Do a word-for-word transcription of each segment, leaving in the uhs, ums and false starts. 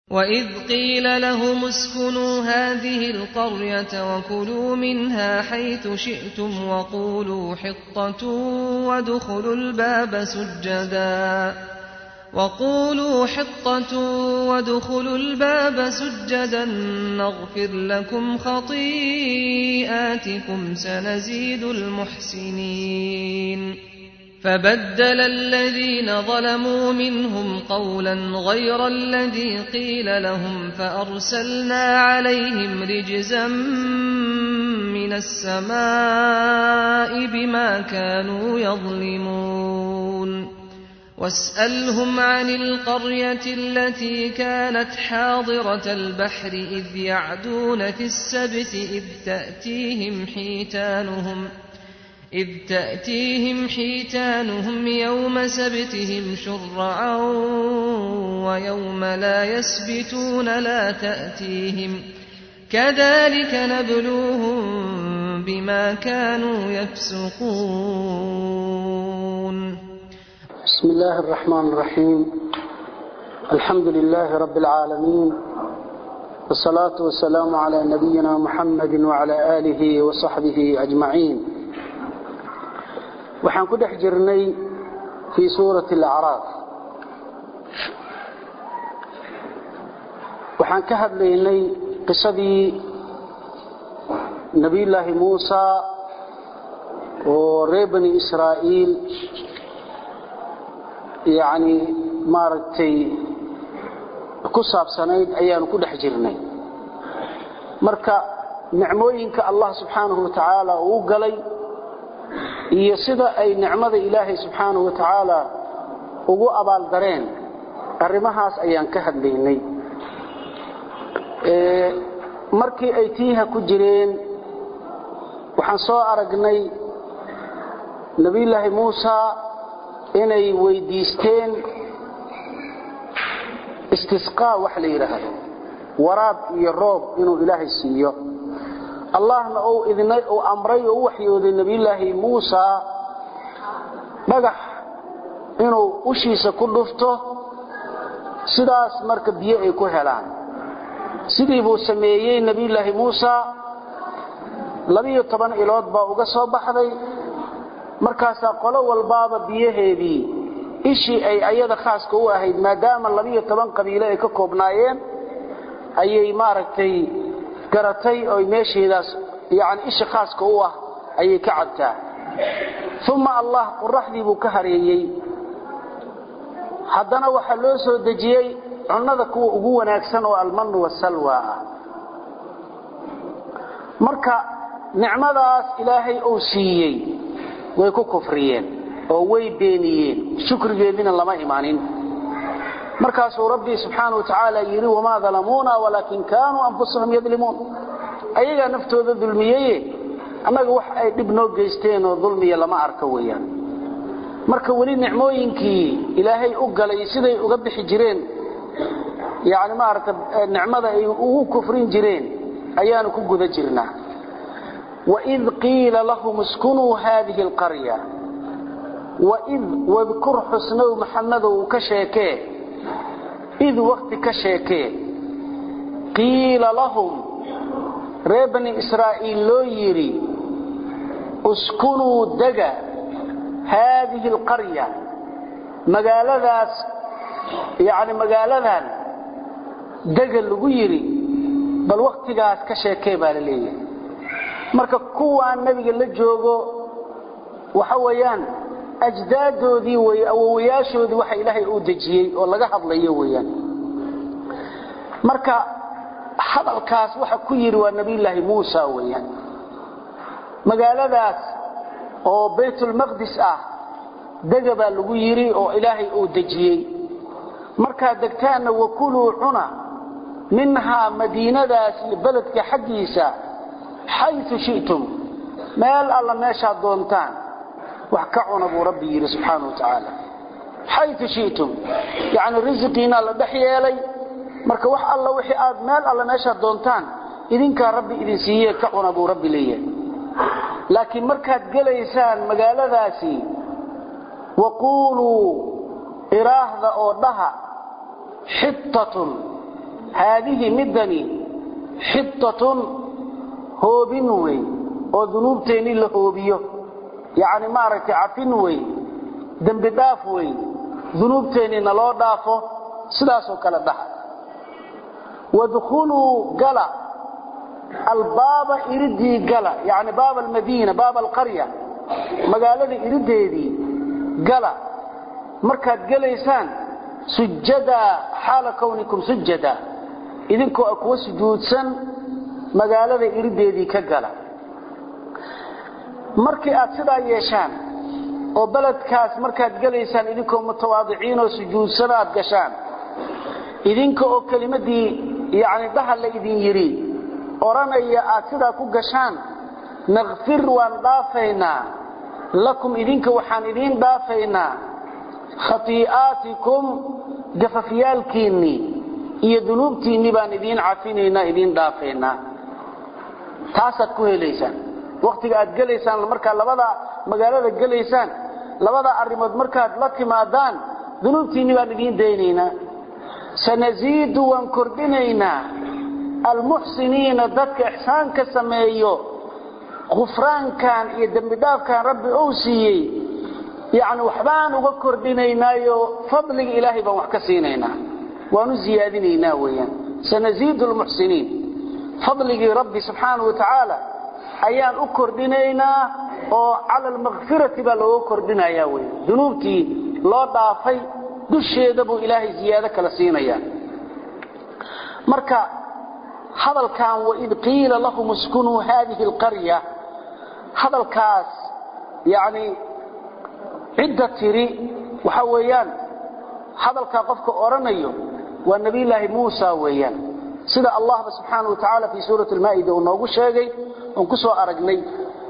وإذ قيل لهم اسكنوا هذه القرية وكلوا منها حيث شئتم وقولوا حطة وادخلوا الباب سجدا وقولوا حطة وادخلوا الباب سجدا نغفر لكم خطيئاتكم سنزيد المحسنين فبدل الذين ظلموا منهم قولا غير الذي قيل لهم فأرسلنا عليهم رجزا من السماء بما كانوا يظلمون واسألهم عن القرية التي كانت حاضرة البحر إذ يعدون في السبت إذ تأتيهم حيتانهم إذ تأتيهم حيتانهم يوم سبتهم شرعا ويوم لا يسبتون لا تأتيهم كذلك نبلوهم بما كانوا يفسقون. بسم الله الرحمن الرحيم. الحمد لله رب العالمين والصلاة والسلام على نبينا محمد وعلى آله وصحبه أجمعين. waxaan ku dhex jirnay fi suurati al-a'raf waxaan ka hadlaynay qisadii nabi ilaahi Muusa oo reer bani Israa'iil yaani maartay ku saabsanayd ayaan ku dhex jirnay marka nicmooyinka Allah subhanahu wa ta'ala uu galay iyo sida ay nicmada Ilaahay subhanahu wa ta'ala ugu abaal dareen arimahaas ayaan ka hadlaynay ee markii ay tiiha ku jireen waxaan soo aragnay nabi ilaahi Muusa inay weydiisteen istisqa wax la yiraahdo waraab iyo roob inuu Ilaahay siiyo allahna oo idinay oo amray oo waxyooday nabi ilaahi Muusa dhagax inuu ushiisa ku dhufto sidaas marka biyo ay ku helaan sidii buu sameeyay nabi ilaahi Muusa laba iyo toban ilood baa uga soo baxday markaas qolo walbaaba biyaheedii ishi ay ayada khaaska u ahayd maadaama laba iyo toban qabiilo ay ka koobnaayeen ayay maaragtay garatay oo meesheedaas yaani ishi khaaska u ah ayay ka cadtaa thumma Allah quraxdii buu ka hareeyay haddana waxa loo soo dajiyay cunada kuwa ugu wanaagsan oo alman wa salwa marka nicmadaas Ilaahay uu siiyay way ku kufriyeen oo way beeniyeen shukrigeedina lama imaanin markaas rabbi subhanahu wa ta'ala yiri wama zalamuna walakin kanu anfusuhum yadlimun ayaga naftooda dulmiyay anaga wax ay dib noo geysteen oo dulmiya lama arka weeyaan marka wali nicmooyinkii Ilaahay u galay siday uga bixi jireen yaani ma arka nicmada ay ugu kufrin jireen ayaan ku guda jirnaa wa id qila lahum uskunu hadhihi alqarya wa id wadhkur husna muhammad wa kasheekee إذ وقت كشيكي قيل لهم ربني إسرائيل لو يري اسكنوا دقا هذه القرية مقالة ذاس يعني مقالة ذان دقا اللي يري بل وقت قاس كشيكي بالليه مركا كوة النبي اللي جوغو وحويان أجدادودي وياشودي waxa Ilaahay uu dajiyay oo laga hadlayo weeyaan marka hadalkaas waxa ku yiri waa nabi ilaahi Muusa weeyaan magaaladaas oo Baytul Maqdis ah dagaba lagu yiri oo Ilaahay uu dajiyay marka dagtaana wakulu cuna minha madiinadaas baladka xaqiisa haythu shi'tum meel alla meesha doontaan وحكعنا ابو ربي سبحانه وتعالى حيث شئتم يعني رزقنا لا دحيلي marka wax alla wixii aad meel alla meesha doontaan idinka rabbi idin siiyay kacuna ابو ربي leeyahay laakiin markaad galeysaan magaaladaasi waqulu iraahda oo dhaha xittatun هذه مدني حطة هوبين وي وذنوبتين اللي هوبيو يعني مارك عفين وي ذنب داف وي ذنوبتين نلو دافو سداسو كلا دحا ودخولوا قلا الباب إردي قلا يعني باب المدينة باب القرية مقالة إردي قلا مركز قليسان سجدا حال كونكم سجدا إذنكو أكو سجودسا مقالة إردي كقلا مركز أتسدا يشان وبلد كاس مركز قليسان إذنكو متواضعين وسجودسان أتقشان إذنكو كلمة دي يعني دهل لإذن يري أرانيا أتسدا كقشان نغفر وان دافينا لكم إذنك وحان إذن دافينا خطيئاتكم جففيالكيني إيا ذنوبتيني بان إذن عفينينا إذن دافينا تاسد كوهي ليسان وقتك أتقليسان المركة لبدا مقالة أتقليسان لبدا أرمد مركة لكي مادان ذنوبتيني بان إذن دينينا سنزيد وانكردينينا المحسنين ذاتك إحسان كسميهيو غفران كان إيا دنبداف كان ربي أوسيي يعني وحبان وقكر دينينايو فضل إلهي بمحكسينينا ونزيادينينا ويا سنزيد المحسنين فضل ربي سبحانه وتعالى أيان أكر دينينا وعلى المغفرة بلو أكر دينينا ويا ذنوبتي لا ضعفي دشي دبو إلهي زيادة كالسينيا مركا هذا كان وإذ قيل لهم اسكنوا هذه القرية هذا الكاس يعني عدة تري وحويان هذا الكافك أورانيو والنبي الله موسى ويان سيدة الله سبحانه وتعالى في سورة المائدة ونوغو شاقي ونكسوا أرقني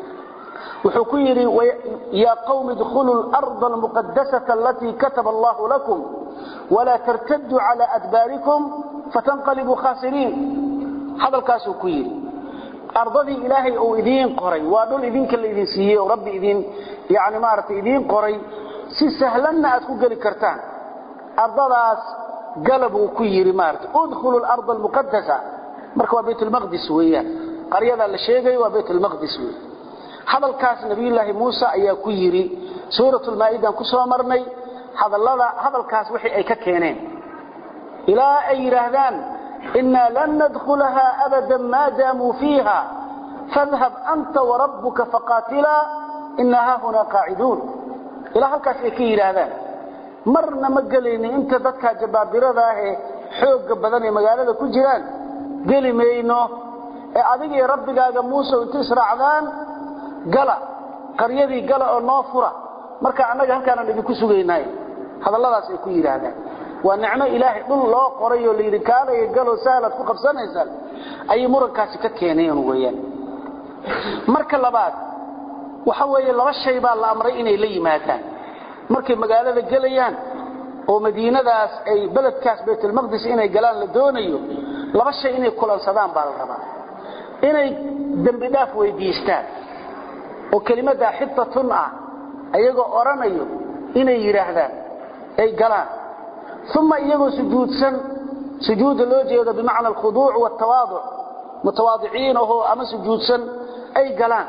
وحكيري يا قوم ادخلوا الأرض المقدسة التي كتب الله لكم ولا ترتدوا على أدباركم فتنقلبوا خاسرين هذا الكاس وكيري أرضي إلهي أو إذين قري وأدول إذين كاللي إذين سيئي وربي إذين يعني مارت إذين قري سي سهلنا أتكو قلي كرتان أرضاس قلبوا كيري مارت ادخلوا الأرض المقدسة مركوا بيت المقدس ويا قرية اللشيقي وبيت المقدس ويا هذا الكاس نبي الله موسى أيا كيري سورة المائدة كسوة مرني هذا الكاس وحي أي ككينين إلى أي رهدان إنا لن ندخلها أبدا ما داموا فيها فاذهب أنت وربك فقاتلا إنها هنا قاعدون إلى هالكاس إكي هذا مرنا مقليني انت dadka jabaabirada ah xoog badan ee magaalada ku jiraan gelimayno ee adiga iyo rabbigaaga Muuse inta israacdaan gala qaryadii gala oo noo fura marka anaga halkaan aan idinku sugeynay hadalladaas ay ku yiraahdaan waa nicmo ilaahay dhul loo qorayo leeyri kaalay galo saalad ku qabsanaysan ay murankaasi ka keeneen weeyaan marka labaad waxa weeye laba shay baa la amray inay la yimaadaan markay magaalada galayaan oo madiinadaas ay beledkaas Baytul Maqdis inay galaan la doonayo laba shay inay kulansadaan baa la rabaa inay dambi dhaaf weydiistaan oo kelimada xittatun ah ayagoo oranayo inay yiraahdaan ay galaan thumma iyagoo sujuudsan sujuud loo jeedo bimaana al-khudu' wa at-tawaadu' mutawaadi'in oo ama sujuudsan ay galaan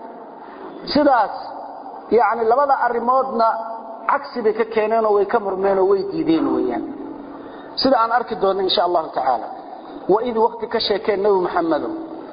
sidaas yaani labada arimoodna عكس بك كينين ويكمرمين ويديدين ويان سيدا عن أركي دون إن شاء الله تعالى وإذ وقت كشيكين نبي محمد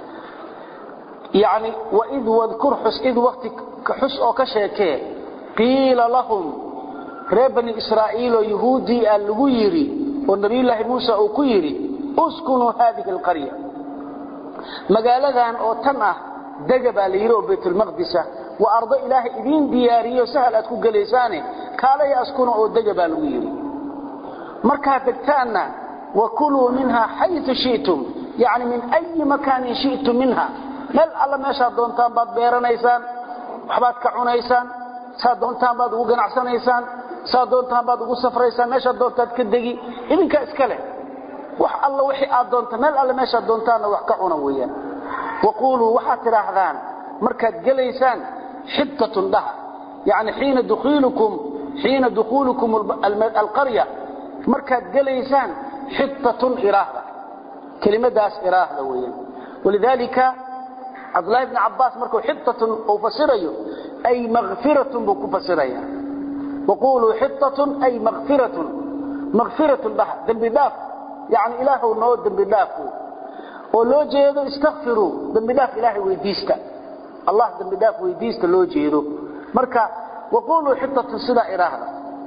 يعني وإذ واذكر حس إذ وقت كحس أو كشيكين قيل لهم ربني إسرائيل ويهودي الويري والنبي الله موسى أكويري اسكنوا هذه القرية مقالدان أو تنأ دقب ليرو بيت المقدسة وأرض إله إذين دياريه سهل أتكو قليساني قال يأسكنوا أو دقب الويري مركها دكتانا وكلوا منها حيث شئتم يعني من أي مكان شئتم منها مل الله ما شاء دونتان باد بيرانيسان وحبات كعونيسان سا دونتان باد وقنعسانيسان سا دونتان باد وصفريسان ما شاء دونتان كدقي إذن كأسكاله وح الله وحي آد دونتان مل الله ما شاء دونتان وحكعونا ويا وقولوا وحاتر أحذان مركز قليسان حتة ده يعني حين دخولكم حين دخولكم القرية مركز قليسان حتة إراهة كلمة داس إراهة ويا ولذلك عبد الله بن عباس مركو حطة أو فسريه أي مغفرة بكو فسريه وقولوا حطة أي مغفرة مغفرة البحر ذنب داف يعني إله النود ذنب دافه ولو جيدوا استغفروا ذنب داف إلهي ويديسته الله ذنب داف ويديسته لو جيدوا مركا وقولوا حطة صدا إراهة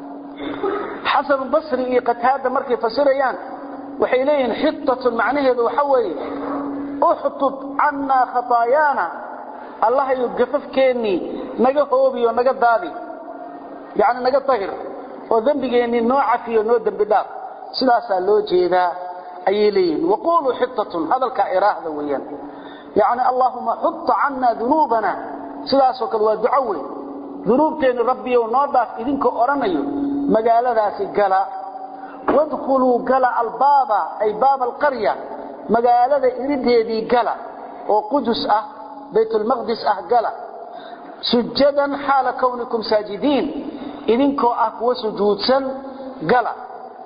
حسن البصري قتادة مركي فسريان وحيلين حطة معناه ذو حوي احطط عنا خطايانا الله يقفف كيني نجا هوبي ونجا دادي يعني نجا طهر وذنبيني نوع فيه نوع ذنب داف سلاسة لو جيدا أيلين وقولوا حطة هذا الكائراه ذويا يعني اللهم حط عنا ذنوبنا سلاسة كالوا دعوي ذنوبتين ربي ونوضاف إذنك أرميو مقالة ذاسي قلا وادخلوا قلا الباب أي باب القرية مقالة إردهدي قلا وقدس أه بيت المقدس أه قلا سجدا حال كونكم ساجدين إذنكو أكوى سجودسا قلا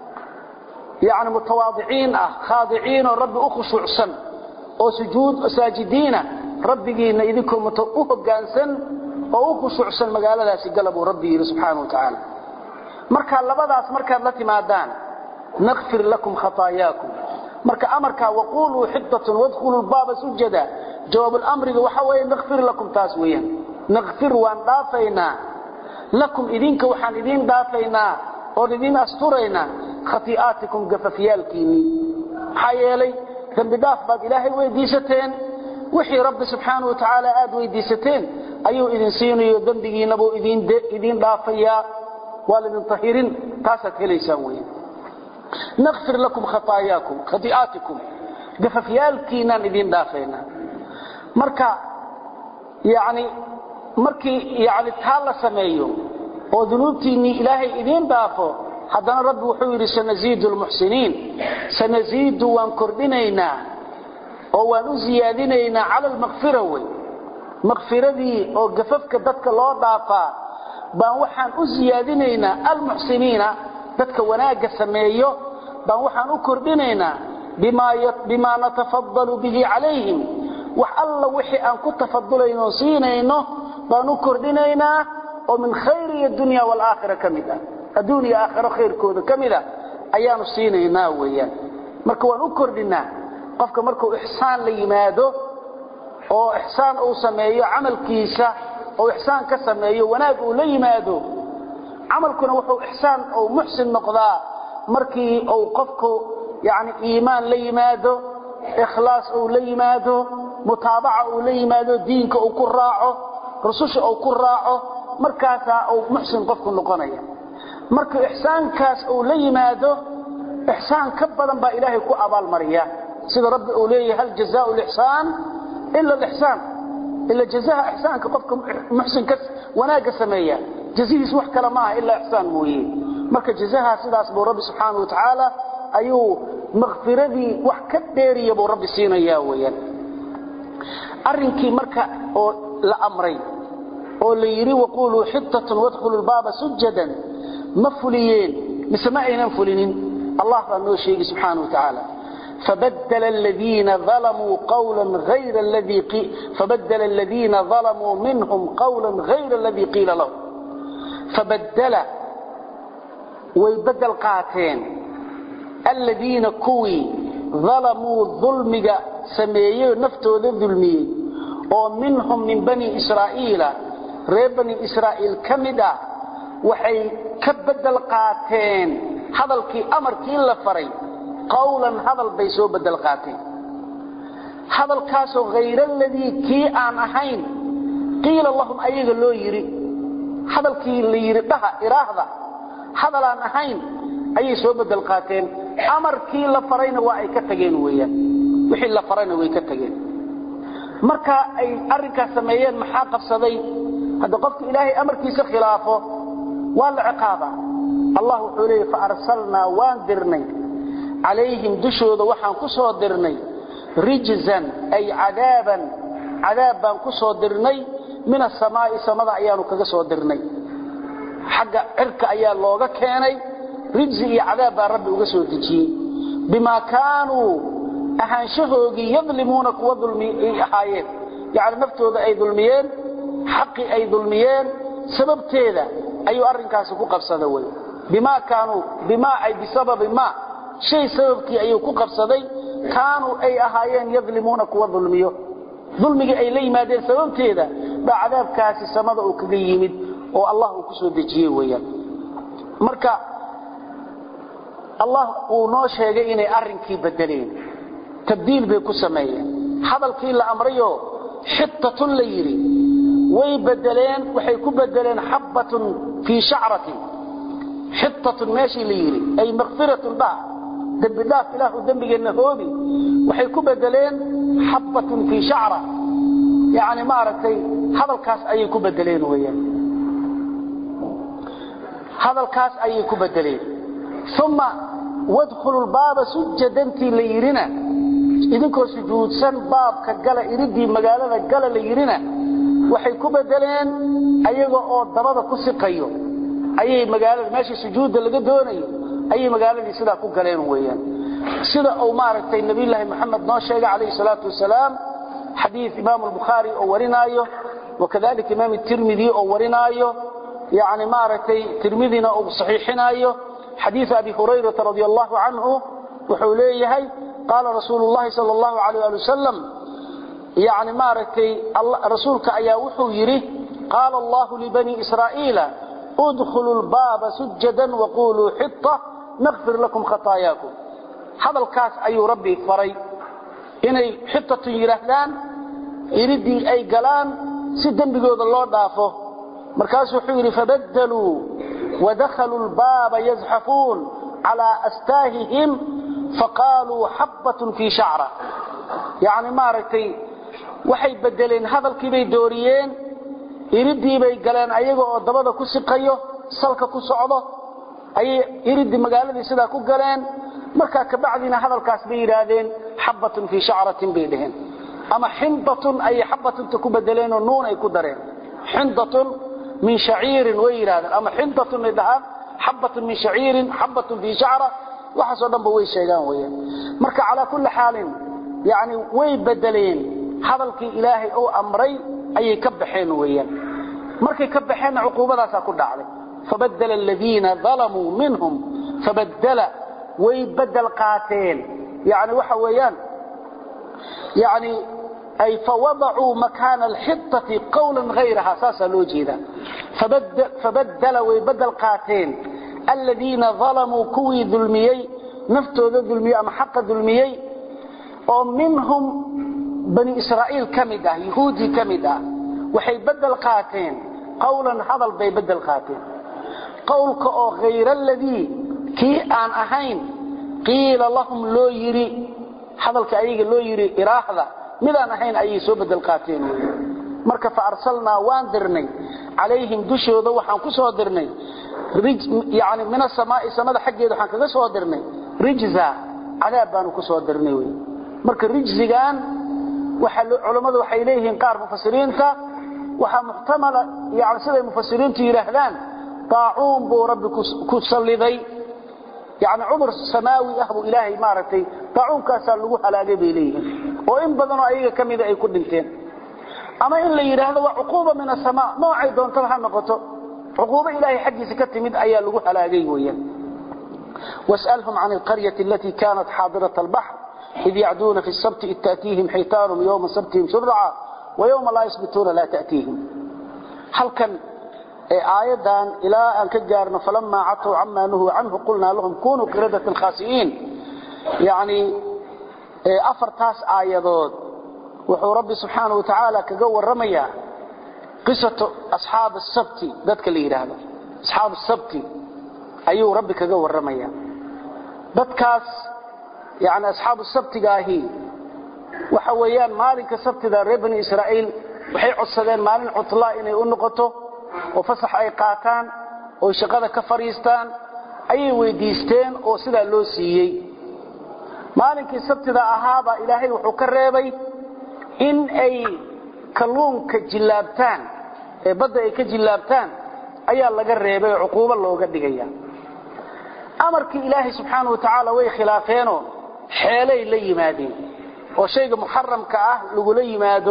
يعني متواضعين أه خاضعين والرب أخشعسا وسجود ساجدين ربكين إذنكو متأهبقانسا وأخشعسا مقالة ذاسي قلبوا ربي سبحانه وتعالى marka labadaas markaad la timaadaan naghfir lakum khataayakum marka amarka waqulu hiddatun wadkhulul baaba sujada jawaab al-amri waxa weeye naghfir lakum taas weeyaan naghfir waan dhaafayna lakum idinka waxaan idin dhaafayna oo idin asturayna khati'aatikum gafafiyalkiini hayelay dambi dhaaf baad ilaahay weydiisateen wixii rabbi subhanahu wa ta'ala aad weydiisateen ayuu idin siinayo dambigiina buu idin idin dhaafaya والذين طهيرين تاسد إليسان وين نغفر لكم خطاياكم خطيئاتكم قففيالكينا لذين دافينا مركا يعني مركي يعني تهالى سمايو وذنوبتيني إلهي إذين دافو حدنا رب وحوير سنزيد المحسنين سنزيد وانكردينينا وانزيادينينا على المغفرة وي مغفرة دي وقففك دادك الله دافا baan waxaan u ziyaadinaynaa almuhsiniina dadka wanaaga sameeyo baan waxaan u kordhinaynaa bima bima natafaddalu bihi alayhim wax alla wixii aan ku tafaddulayno siinayno baan u kordhinaynaa oo min khayri dunya wal aakhirah kamida adunya aakhirah khayrkooda kamida ayaanu siinaynaa weeyaan marka waan u kordhinaa qofka markuu ihsaan la yimaado oo ihsaan uu sameeyo amalkiisa أو إحسان كسميه وناق أو ليماده عملكنا وحو إحسان أو محسن نقضاء مركي أو قفكو يعني إيمان ليماده إخلاص أو ليماده متابعة أو ليماده دينك أو كراعه رسوش أو كراعه مركاسا أو محسن قفكو نقنية مركي إحسان كاس أو ليماده إحسان كبدا با إلهي كو أبا المريا سيد ربي أوليه هل جزاء الإحسان إلا الإحسان إلا جزاء إحسانك قفكم محسن كس وناقة سمية جزيه سوح كلماء إلا إحسان مويه مركا جزاها سيداس بو رب سبحانه وتعالى أيو مغفرة ذي وحكت ديري بو رب سينا ياويا أرنكي مركا لأمرين اللي يري وقولوا حطة وادخلوا الباب سجدا مفليين مسمائنا مفلين الله فأنه الشيء سبحانه وتعالى فبدل الذين ظلموا قولا غير الذي قيل فبدل الذين ظلموا منهم قولا غير الذي قيل لهم فبدل ويبدل قاتين الذين كوي ظلموا ظلمك سميه نفتو ذلمي ومنهم من بني إسرائيل ريب بني إسرائيل كمدا وحي كبدل قاتين هذا الكي أمر كي لفري قولا هذا البيسو بدل قاتين هذا الكاسو غير الذي كي آن أحين قيل اللهم أيها اللو يري هذا الكي اللي يري بها إراهضة هذا الآن أحين أي سو بدل قاتين أمر كي لفرين وأي كتغين ويا وحي لفرين وأي كتغين مركا أي أركا سميين محاقف صدي هذا قفت إلهي أمر كي سخلافه والعقابة الله حوليه فأرسلنا واندرني عليهم دشود وحان كسو درني رجزا أي عذابا عذابا كسو درني من السماء سماء أيانو كسو درني حق عرك أيان لوغا كيني رجزي عذابا ربي وكسو دجي بما كانوا ahaanshahoogii yadlimuuna kuwa dulmi ahaayeen yani naftooda ay dulmiyeen xaqi ay dulmiyeen sababteeda ayuu arrinkaasi ku qabsaday way bima kaanu bima ay bisababi ma shay sababkii ayuu ku qabsaday kaanu ay ahaayeen yadlimuuna kuwa dulmiyo dulmiga ay la yimaadeen sababteeda baa cadaabkaasi samada uu kaga yimid oo Allah uu ku soo dejiyay weeyaan marka Allah uu noo sheegay inay arrinkii bedeleen tabdiil bay ku sameeyeen hadalkii la amrayo xittatun la yiri way bedeleen waxay ku bedeleen habbatun fi sha'ratin xittatun meeshii la yiri ay maghfiratun ba dambi dhaaf ilaahu dambigeena hoobi waxay ku bedeleen habbatun fi sha'ra yani ma aragtay hadalkaas ayay ku bedeleen weeyaan hadalkaas ayay ku bedeleen thumma wadkhulu albaaba sujadanti la yirina idinkoo sujuudsan baabka gala iridii magaalada gala la yirina waxay ku bedeleen ayaga oo dabada ku siqayo ayay magaalada meesha sujuudda laga doonayo ayay magaalada sida ku galeen weeyaan sida oo maaragtay nabi ilaahi maxamed noo sheegay kaleey salaatu wasalaam hadith imam al-bukhari oo warinaayo wakadalika imam at-tirmidhi oo warinaayo يعني maaragtay tirmidina oo saxiixinayo hadith abi hurayra radiyallahu anhu wuxuu leeyahay qala rasuulullah sallallahu alayhi wa sallam يعني maaragtay rasuulka ayaa wuxuu yiri qala allah li bani israa'iila udkhulu al-baaba sujadan wa qulu hitta naghfir lakum khataayakum hadalkaas ayuu rabbi faray inay hittatu yiraahdaan iridii ay galaan si dambigooda loo dhaafo markaas wuxuu yiri fabaddalu ودخلوا الباب يزحفون على أستاههم فقالوا حبة في شعرة يعني مارتي waxay bedeleen hadalkii bay dooriyeen iridii bay galeen ayaga oo dabada ku siqayo salka ku socdo ay iridii magaalada sida ku galeen marka ka bacdina hadalkaas bay yiraahdeen habatun fi sha'ratin baydeen ama hindatun ay habatun ku bedeleen oo nuun ay ku dareen hindatun min sha'irin way yiraahdeen ama hindatun midaan habatun min sha'irin habatun fi sha'ra waxa soo dhanba way sheegaan weeyaan marka ala kulli xaalin yani way bedeleen hadalkii ilaahay oo amray ayay ka baxeen weeyaan markay ka baxeen cuquubadaas ku dhacday fabadala alladina zalamu minhum fabadala way badal qaateen yani waxa weeyaan yani ay fawada'u makan alhittati qawlan ghayraha sasa loo jeeda fabadala fabadala way badal qaateen alladina zalamu kuwi dhulmiyay naftooda dhulmiyay ama xaq dhulmiyay oo minhum بني إسرائيل كمدة يهودي كمدة وحي بدل قاتين قولا هذا بي بدل قاتين قولك أو غير الذي كي آن أهين قيل لهم لو يري هذا الكأيق لو يري إراحة ماذا أهين أي سو بدل قاتين مركا فأرسلنا واندرني عليهم دشوا ذوحا كسوا درني رج يعني من السماء سماء حق يدوحا كسوا درني رجزا عذابان كسوا درني مركا رجزيان waxa culimadu waxay leeyihiin qaar mufassiriinta waxa muhtamal yaani sida mufassiriintu yiraahdaan taa'un buu rabbi ku saliday yaani umar samaawi ahbu ilaahi maaratay taa'un kaas lagu halaagay beeleeyeen oo in badan oo ayaga kamid ay ku dhinteen ama in la yiraahdo waa uquba min as-samaa noocay doonto ha noqoto uquba ilaahi xaqiisa ka timid ayaa lagu halaagay weeyaan was'alhum 'an al-qaryati allati kanat hadirat al-bahr إذ يعدون في السبت إذ تأتيهم حيتانهم يوم سبتهم شرعا ويوم لا يسبتون لا تأتيهم هل كان آيادان إلى أن كجارنا فلما عطوا عما نهوا عنه قلنا لهم كونوا قردة الخاسئين يعني أفرتاس آيادود وحو ربي سبحانه وتعالى كقوى الرمية قصة أصحاب السبت ذاتك اللي هذا أصحاب السبت أيو ربي كقوى الرمية ذاتكاس يعني أصحاب السبت قاهي وحويان مالك السبت ذا ربني إسرائيل وحي عصدين مالين عطلاء إني أنقطه وفصح أي قاتان وشغل كفريستان أي ويديستين وصدا اللوسيي مالك السبت ذا أهابا إلهي وحكريبي إن أي كلون كجلابتان بدأ كجلابتان أي الله قريبي عقوبة الله قد قيا أمرك إلهي سبحانه وتعالى وي خلافينه xeelay la yimaadeen oo shayga muharramka ah lagu la yimaado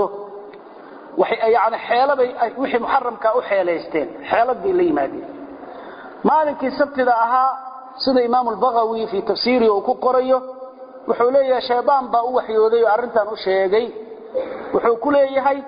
waxay yaani xeelabay wixii muharramka u xeeleysteen xeelad bay la yimaadeen maalinkii sabtida ahaa sida imaam al-Baghawi fi tafsiiri uu ku qorayo wuxuu leeyahay shaydaan baa u waxyooday oo arintan u sheegay wuxuu ku leeyahay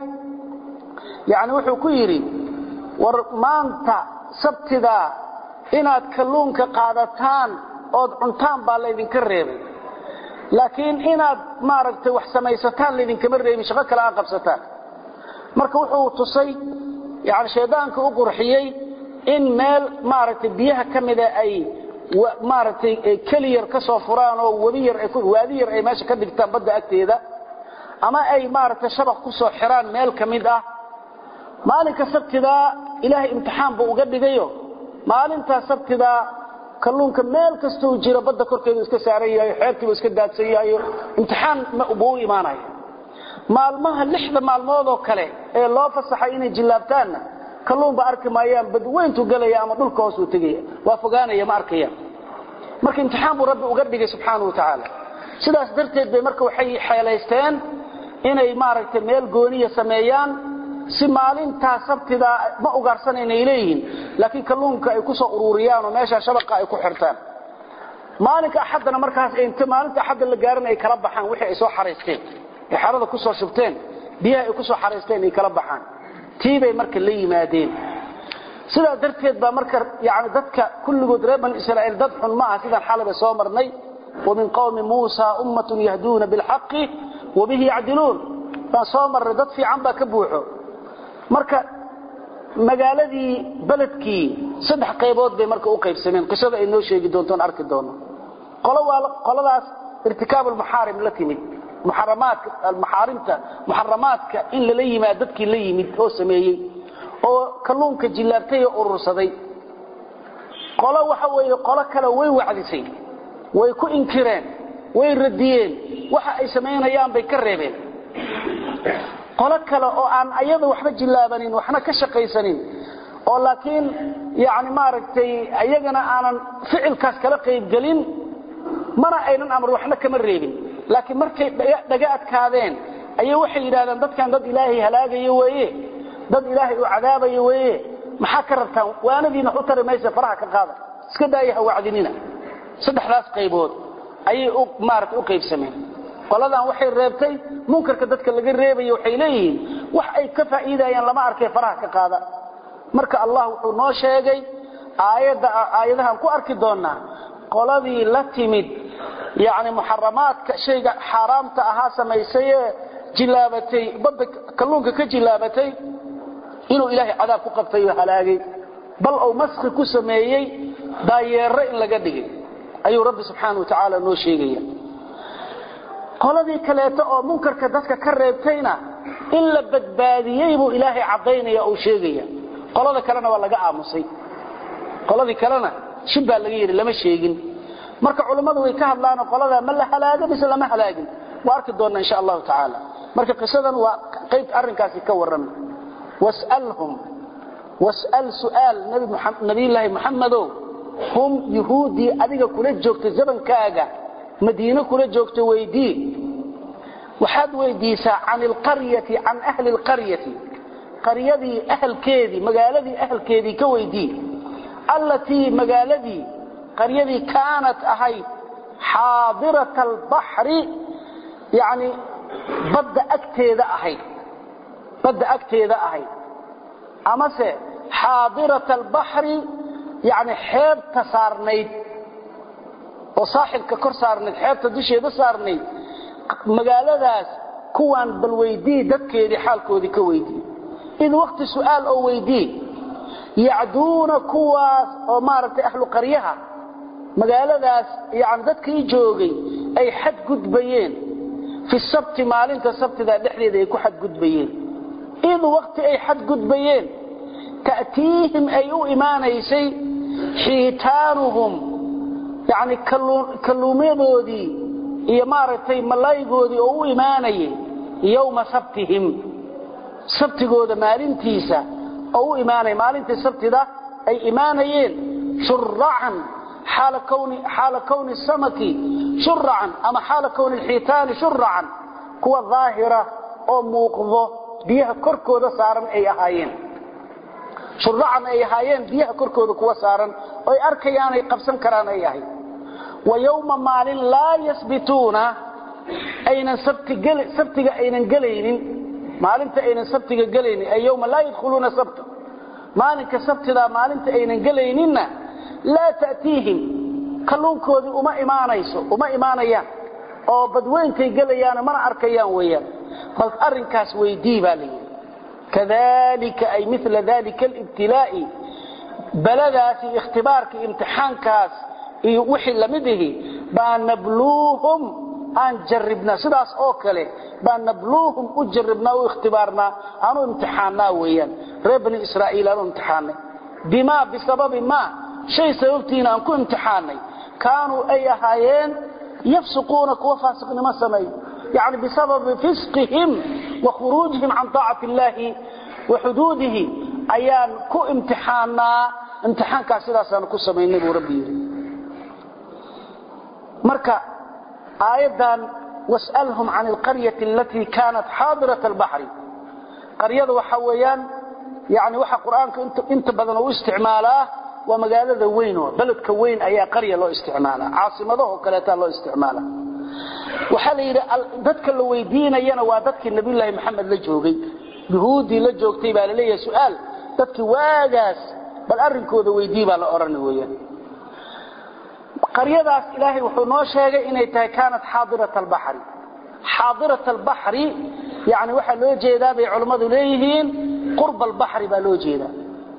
yaani wuxuu ku yiri war maanta sabtida inaad kalluunka qaadataan oo cuntaan baa la idin ka reebay laakiin inaad maaragtay wax samaysataan la idin kama reebin shaqo kale aan qabsataan marka wuxuu tusay yaani shaydaanka u qurxiyay in meel maaragtay biyaha kamida ay maaragtay kaliyar ka soo furaan oo wadiyar ay ku waadiyar ay meesha ka dhigtaan badda agteeda ama ay maaragtay shabaq ku soo xiraan meel kamid ah maalinka sabtida ilaahay imtixaan buu uga dhigayo maalinta sabtida kalluunka meel kasto jira badda korkeeda iska saaran yahay xeebtiiba iska daadsan yahay imtixaan ma uu iimaanay maalmaha lixda maalmood oo kale ee loo fasaxay inay jilaabtaan kalluun ba arki maayaan badweyntu galaya ama dhulka hoos u tagaya waa fogaanaya ma arkayaan marka imtixaan buu rabbi uga dhigay subxaanahu wa ta'ala sidaas darteed bay marka waxay xeelaysteen inay maaragtay meel gooniya sameeyaan si maalinta sabtida ma ugaarsanayna ilayhin laakiin kalluunka ay ku soo ururiyaan oo meesha shabaqa ay ku xirtaan maalinka axadna markaas inta maalinta axad la gaarin ay kala baxaan wixii ay soo xareysteen ee xarada ku soo shubteen biyaha ay ku soo xareysteen ay kala baxaan tiibay marka la yimaadeen sida darteed ba marka yaani dadka kulligood reeban Israa'iil dad xun ma ah sida xalaba soo marnay wa min qawmi Muusa ummatun yahduna bil haqqi wa bihi ya'dilun fa soo mar dad fiican ba ka buuxo marka magaaladii baladkii saddex qaybood bay marka u qaybsameen qisada ay noo sheegi doontaan arki doono qolo waa qoladaas irtikaab al muharim la timid محرمات المحارمته محرماتك in la yimaado dadkii la yimid oo sameeyay oo kalluunka jilaabtay oo urursaday qolo waxa weeye qolo kale way wacdisay way ku inkireen way radiyeen waxa ay sameeyaan bay ka reebeen qolo kale oo aan ayada waxba jilaabanin waxna ka shaqaysanin oo laakiin yaani maaragtay ayagana aanan ficilkaas kala qayb galin mana aynan amar waxna kama reebin laakiin markay dhaga adkaadeen ayay waxay yiraahdaan dadkan dad ilaahay halaagayo weeye dad ilaahay u cadaabayo weeye maxaa ka rabtaan waanadiina u tarmaysa faraha ka qaada iska daayaha wacdinina saddexdaas qaybood ayay u maartay u qaybsameen qoladan waxay reebtay munkarka dadka laga reebayo waxay leeyihiin wax ay ka faa'iidayaan lama arkay faraha ka qaada marka Allah wuxuu noo sheegay aayada aayadahan ku arki doonaa qoladii la timid يعني محرمات شيء حرامت اها سميسيه جلابتي بد كلونك كجلابتي انه الهي عذاب ku qabtay halaagay bal oo masx ku sameeyay daayeero in laga dhigay ayuu rabbi subhanahu wa ta'ala noo sheegaya qoladii kaleeto oo munkarka dadka ka reebtayna in la badbaadiyay buu ilaahay cadeynaya oo sheegaya qolada kalena waa laga aamusay qoladii kalena shibaa laga yiri lama sheegin marka culimadu way ka hadlaan qolada ma la halaaga bis lama halaagin waarki doona insha Allah ta'ala marka qisadan waa qayb arrinkaasi ka waran was'alhum was'al su'al nabi muhammad nabi allah muhammado hum yahudi adiga kula joogta zabankaaga madiina kula joogta weydii waxaad weydiisaa an alqaryati an ahli alqaryati qaryadii ahlkeedii magaaladii ahlkeedii ka weydii allati magaaladii قرية كانت أهي حاضرة البحر يعني بد أكتيذ أهي بد أكتيذ أهي أما سي حاضرة البحر يعني حيب تسارنيد وصاحب ككر سارنيد حيب تدوشي ده سارنيد مقالة داس كوان بالويدي دكيذي حالكو ذي كويدي إذ وقت سؤال أو ويدي يعدون كواس ومارت أهل قريها magaaladaas yaan dadkii joogay ay xad gudbayeen fi sabti maalinta sabtida dhexdeeda ay ku xad gudbayeen in waqti ay xad gudbayeen taatiihim ay u iimaanaysay xiitaanuhum yaani kalluumeedoodii iyo maartay malaygoodii oo u iimaanayay yawma sabtihim sabtigooda maalintiisa oo u iimaanay maalinta sabtida ay iimaanayeen shur'an حال كون حال كون السمك شرعا أما حال كون الحيتان شرعا كوا ظاهرة أو موقظة بيها كركو ذا صارا أي هايين شرعا أي هايين بيها كركو ذا كوا صارا أي أركيان أي قبسا كران أي هاي ويوم مال لا يثبتون أين سبت قل سبت أين قلين مالنت أين سبت قلين أي يوم لا يدخلون سبت مالك سبت ذا مالنت أين قليننا لا تأتيهم كلون كودي وما إيمانيسو وما إيمانيان أو بدوين كي قليان ما أركيان ويان بل أرنكاس ويديبا لي كذلك أي مثل ذلك الابتلاء بلغاسي اختبارك امتحان كاس وحي لمده بان نبلوهم أن جربنا سداس أوكله بان نبلوهم أجربنا واختبارنا أنو امتحاننا ويان ربني إسرائيل أنو امتحاننا بما بسبب ما شيء سببتنا أنكو امتحاني كانوا أي هايين يفسقونك وفاسقنا ما سمي يعني بسبب فسقهم وخروجهم عن طاعة الله وحدوده أيان كو امتحاننا امتحان كاسداس أنكو سمين نبو ربي مركا آيضا واسألهم عن القرية التي كانت حاضرة البحر قرية وحويان يعني وحا قرآنك انت, انت بدنوا استعماله ومقالة وينه بلد كوين أي قرية له استعماله عاصمته وكالتها له استعماله وحال ذاتك اللي ويدين ينا وذاتك النبي الله محمد لجوغي يهودي لجوغتي بالليه سؤال ذاتك واجاس بل أرنكو ذا ويديبا لأرنه ويان قرية إلهي وحنو شيغي إني كانت حاضرة البحر حاضرة البحر يعني waxa loo jeedaa bay culimadu leeyihiin qurb al-bahr ba loo jeedaa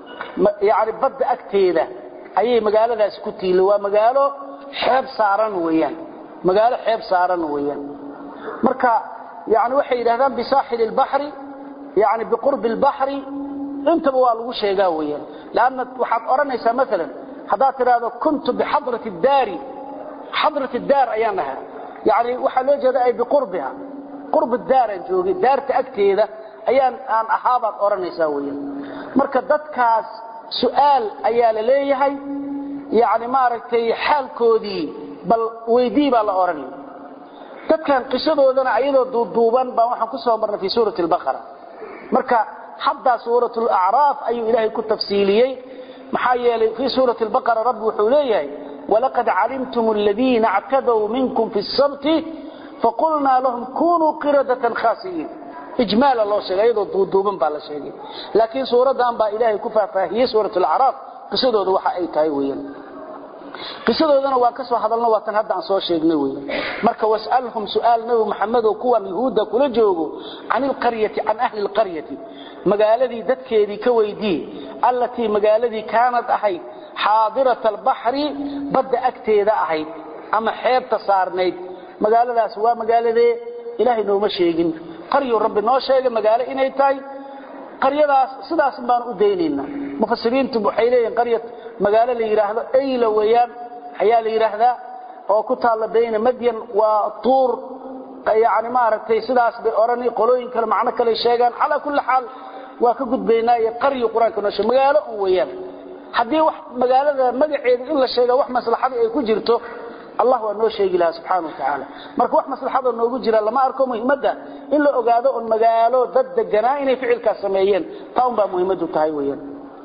يعني bad agteeda ayay magaaladaas ku tiilo waa magaalo xeeb saaran weeyaan magaalo xeeb saaran weeyaan marka يعني waxay yiraahdaan bi sahil al-bahr يعني بقرب البحر انت waa lagu sheegaa weeyaan laana waxaad oranaysaa mesela hadaa tiraado kuntu bihadrat ad-dar hadrat ad-dar ayanaha يعني waxa loo jeedaa ay biqurbiha qurb ad-dar joogi daarta agteeda ayaan aan ahaabaad oranaysaa weeyaan marka dadkaas su'aal ayaa la leeyahay يعني ma aragtay xaalkoodii bal weydii baa la oranay dadkan qisadoodana ayadoo duuduuban baa waxaan ku soo marnay fi suurati al-baqara marka hadda suuratu al-a'raf ayu ilaahay ku tafsiiliyay maxaa yeelay fi suurati al-baqara rabbi wuxuu leeyahay walaqad alimtum alladheena i'tadaw minkum fi as-sabt faqulna lahum kunu qiradatan khasiin ijmal Allah sheegaydo duuduuban baa la sheegay laakiin suuradan baa ilaahay ku faahfaahiyay suuratu al-a'raf qisadooda waxa ay tahay weeyaan qisadoodana waa ka soo hadalna waa tan hadda aan soo sheegnay weeyaan marka was'alhum su'al nabi Muhammad oo kuwa yahuuda kula joogo anil qaryati an ahli alqaryati magaaladii dadkeedii ka weydii allati magaaladii kaanad ahayd حاضرة البحر بد أكتيدا أهيد أما حيبت صارنيد مقالة ذا سواء مقالة ذي إلهي نو مشيقين قرية رب نو شيقين مقالة إنهي تاي قرية ذا صدا سنبان أدينين مفسرين تبحيلين قرية مقالة اللي يراهد أي لويان حيال يراهد وكتال بين مدين وطور يعني ما رتي صدا بأوراني قلوين كالمعنى كالي شيقين على كل حال وكقد بيناي قرية قرآن كنوش مقالة ويان haddii wax magaalada magaceeda in la sheego wax maslaxad ay ku jirto Allah waa noo sheegi laha subhanahu wa ta'ala marka wax maslaxad noogu jira lama arko muhiimada in la ogaado on magaalo dad deganaa inay ficilka sameeyeen taan baa muhiimadu tahay weeyaan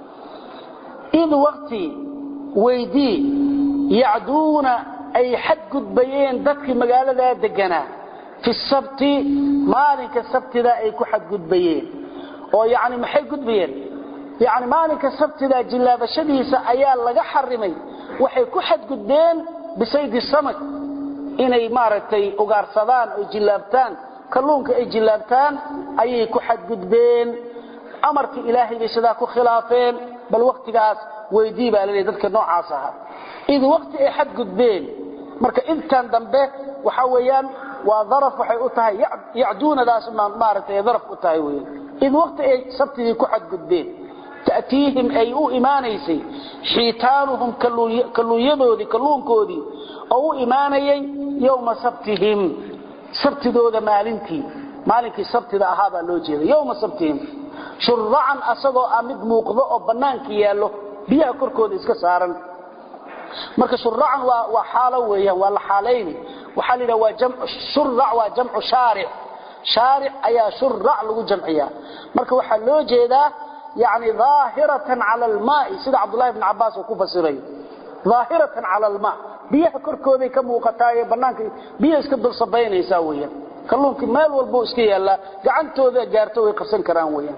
id waqti weydii yacduuna ay xad gudbayeen dadkii magaalada deganaa fi sabti maalinka sabtida ay ku xad gudbayeen oo yaani maxay gudbayeen يعني مالك السبت ذا جلاب شديسة أيال لغا حرمي وحي كحد قدين بسيد السمك إني مارتي أغارصدان أو جلابتان كلونك أي جلابتان أي كحد قدين أمرك إلهي بسداك خلافين بل وقت قاس ويديب على ذلك النوع عاصها إذ وقت أي حد قدين مرك إذ كان دنبه وحويان وظرف وحي أتهي يعدون ذا سمان مارتي ظرف أتهي وين إذ وقت أي سبت ذي كحد قدين تأتيهم أي أو إيمانيسي حيتانهم كلو يدودي كلون كودي أو إيماني يوم سبتهم سبت دودة مالنتي مالنتي سبت دا هذا اللوجيه يوم سبتهم شرعا أصدوا أمد موقضاء بنانكي يالو بيها كركود إسكا سارا marka shuraan waa waa xaalo weeyaan waa la xaaleeyay waxa la waa jamc shurra wa jamcu shari' shari' ayaa shurra lagu jamciyaa marka waxa loo jeedaa yaani zaahiratan ala al-ma'i sida Abdullah ibn Abbas uu ku fasiray zaahiratan ala al-ma' biyaha korkooda ka muuqataaye banaanka biyo iska dul sabaynaysa weeyaan kalluunka meel walba iska yaala gacantooda gaarto way qabsan karaan weeyaan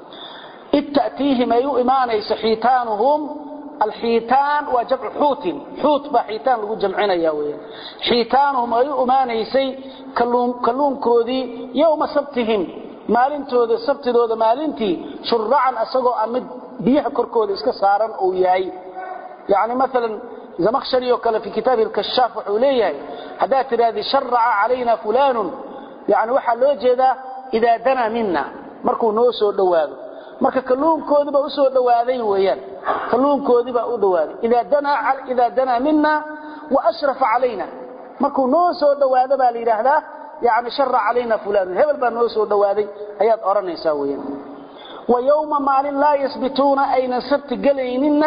ittaatihim ayu imaanaysa xitaanhum الحيتان وجمع حوت حوت بحيتان لو جمعنا ويا حيتانهم اي امانيسي كلون كلون كودي يوم سبتهم مالنتوده سبتدوده مالنتي شرعا اسغو امد بيها كركوده اسك سارن او ياي يعني مثلا زمخشري وكلا في كتاب الكشاف عليه هذا ترادي شرع علينا فلان يعني waxa loo jeeda ida dana minna markuu noo soo dhawaado marka kalluunkoodi ba u soo dhawaaday weeyaan kalluunkoodi ba u dhawaaday ida dana al ida dana minna wa ashrafa alayna markuu noo soo dhawaado ba la yiraahdaa yaani sharra alayna fulan hebel ba noo soo dhawaaday ayaad oranaysaa weeyaan wa yawma malin la yasbituna ayna sabt galaynina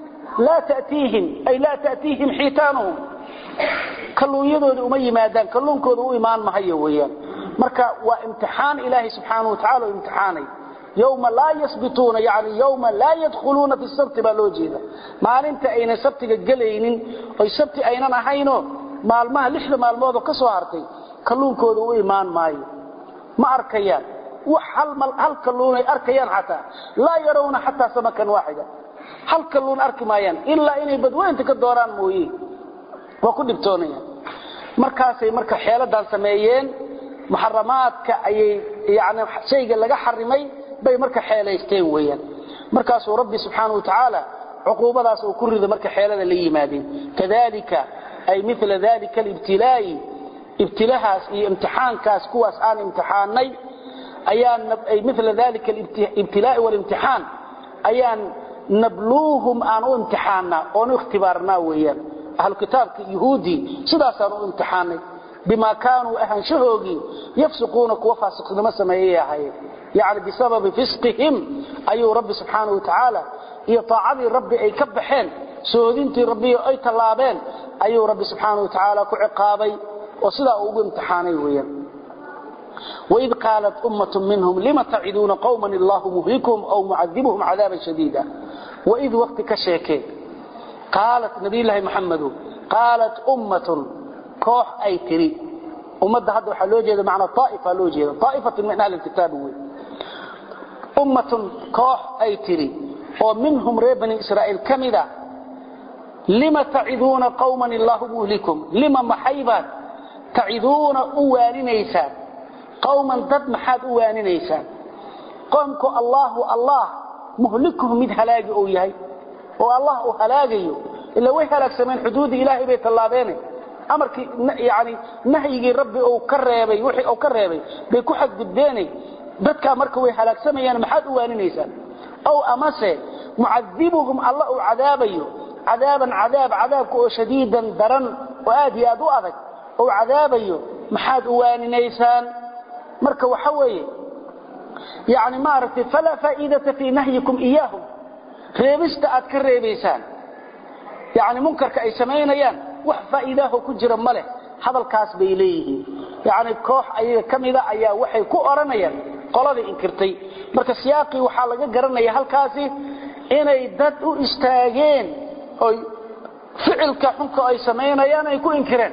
la taatihim ay la taatihim hitanuhum kalluunyadooda uma yimaadaan kalluunkooda u imaan mahayo weeyaan marka waa imtixaan ilaahi subhanahu wa ta'ala imtixaanay يوم لا يثبتون يعني يوم لا يدخلون في السبت بالوجيده maalinta ayna sabtiga galaynin oo sabti ayna ahayno maalmaha lixda maalmood ka soo hartay kalluunkooda u imaan maayo ma arkayaan wax hal mal hal kalluun ay arkayaan hatta la yarawna hatta samakan waahida hal kalluun arki maayaan illa inay badweynta ka dooraan mooyee waa ku dhibtoonayaan markaasay marka xeeladan sameeyeen muharramaadka ay yaani shayga laga xarimay bay marka xeelaysteen weeyaan markaas uu rabbi subhanahu wa ta'ala uquubadaas uu ku rido marka xeelada la yimaadeen kadalika ay mithla dalika al-ibtilaa'i ibtilahaas iyo imtixaankaas kuwaas aan imtixaanay ayaan ay mithla dalika al-ibtilaa'i wal imtixaan ayaan nabluuhum aan u imtixaana oo ikhtibaarna weeyaan ahl kitaabka yahuudi sidaas aan u imtixaanay bima kaanu ahan shahoogi yafsuquna kuwa faasiqnimo sameeyay يعني بسبب فسقهم أي رب سبحانه وتعالى إطاعة ربي أي كبحين سودينتي ربي أي طلابين أي رب سبحانه وتعالى كعقابي وصلاء امتحاني ويا وإذ قالت أمة منهم لما تعدون قوما الله مهلكهم أو معذبهم عذابا شديدا وإذ وقت كشيكي قالت نبي الله محمد قالت أمة كوح أي تري أمة هذا حلوجه معنى طائفة لوجه طائفة من أهل الكتاب وي أمة كوح أي تري ومنهم ريبني إسرائيل كمدا لما تعذون قوما الله مهلكم لما محيبا تعذون أواني نيسان قوما ضد محاد أواني نيسان قومك الله الله مهلكهم مد هلاقي أويهي والله هلاقي إلا ويه هلاك سمين حدود إلهي بيت الله بيني أمرك يعني نهي ربي أو كريبي وحي أو كريبي بيكو حد قديني dadka marka way halaagsamayaan maxad u waaninaysan aw amase mu'adhibuhum Allah u cadaabayo cadaaban cadaab cadaabku oo shadiidan daran oo aad iyo aad u adag oo cadaabayo maxad u waaninaysan marka waxa weeye yaani ma aragtay fala faa'iidata fi nahyikum iyahum reebista aad ka reebaysan yaani munkarka ay sameeyaan wax faa'iidaha ku jira male hadalkaas bay leeyihiin yaani koox ayaga kamida ayaa waxay ku oranayaan qolada inkirtay marka siyaaqi waxa laga garanaya halkaasi inay dad u istaageen oo ficilka xunka ay sameeyaan ay ku inkireen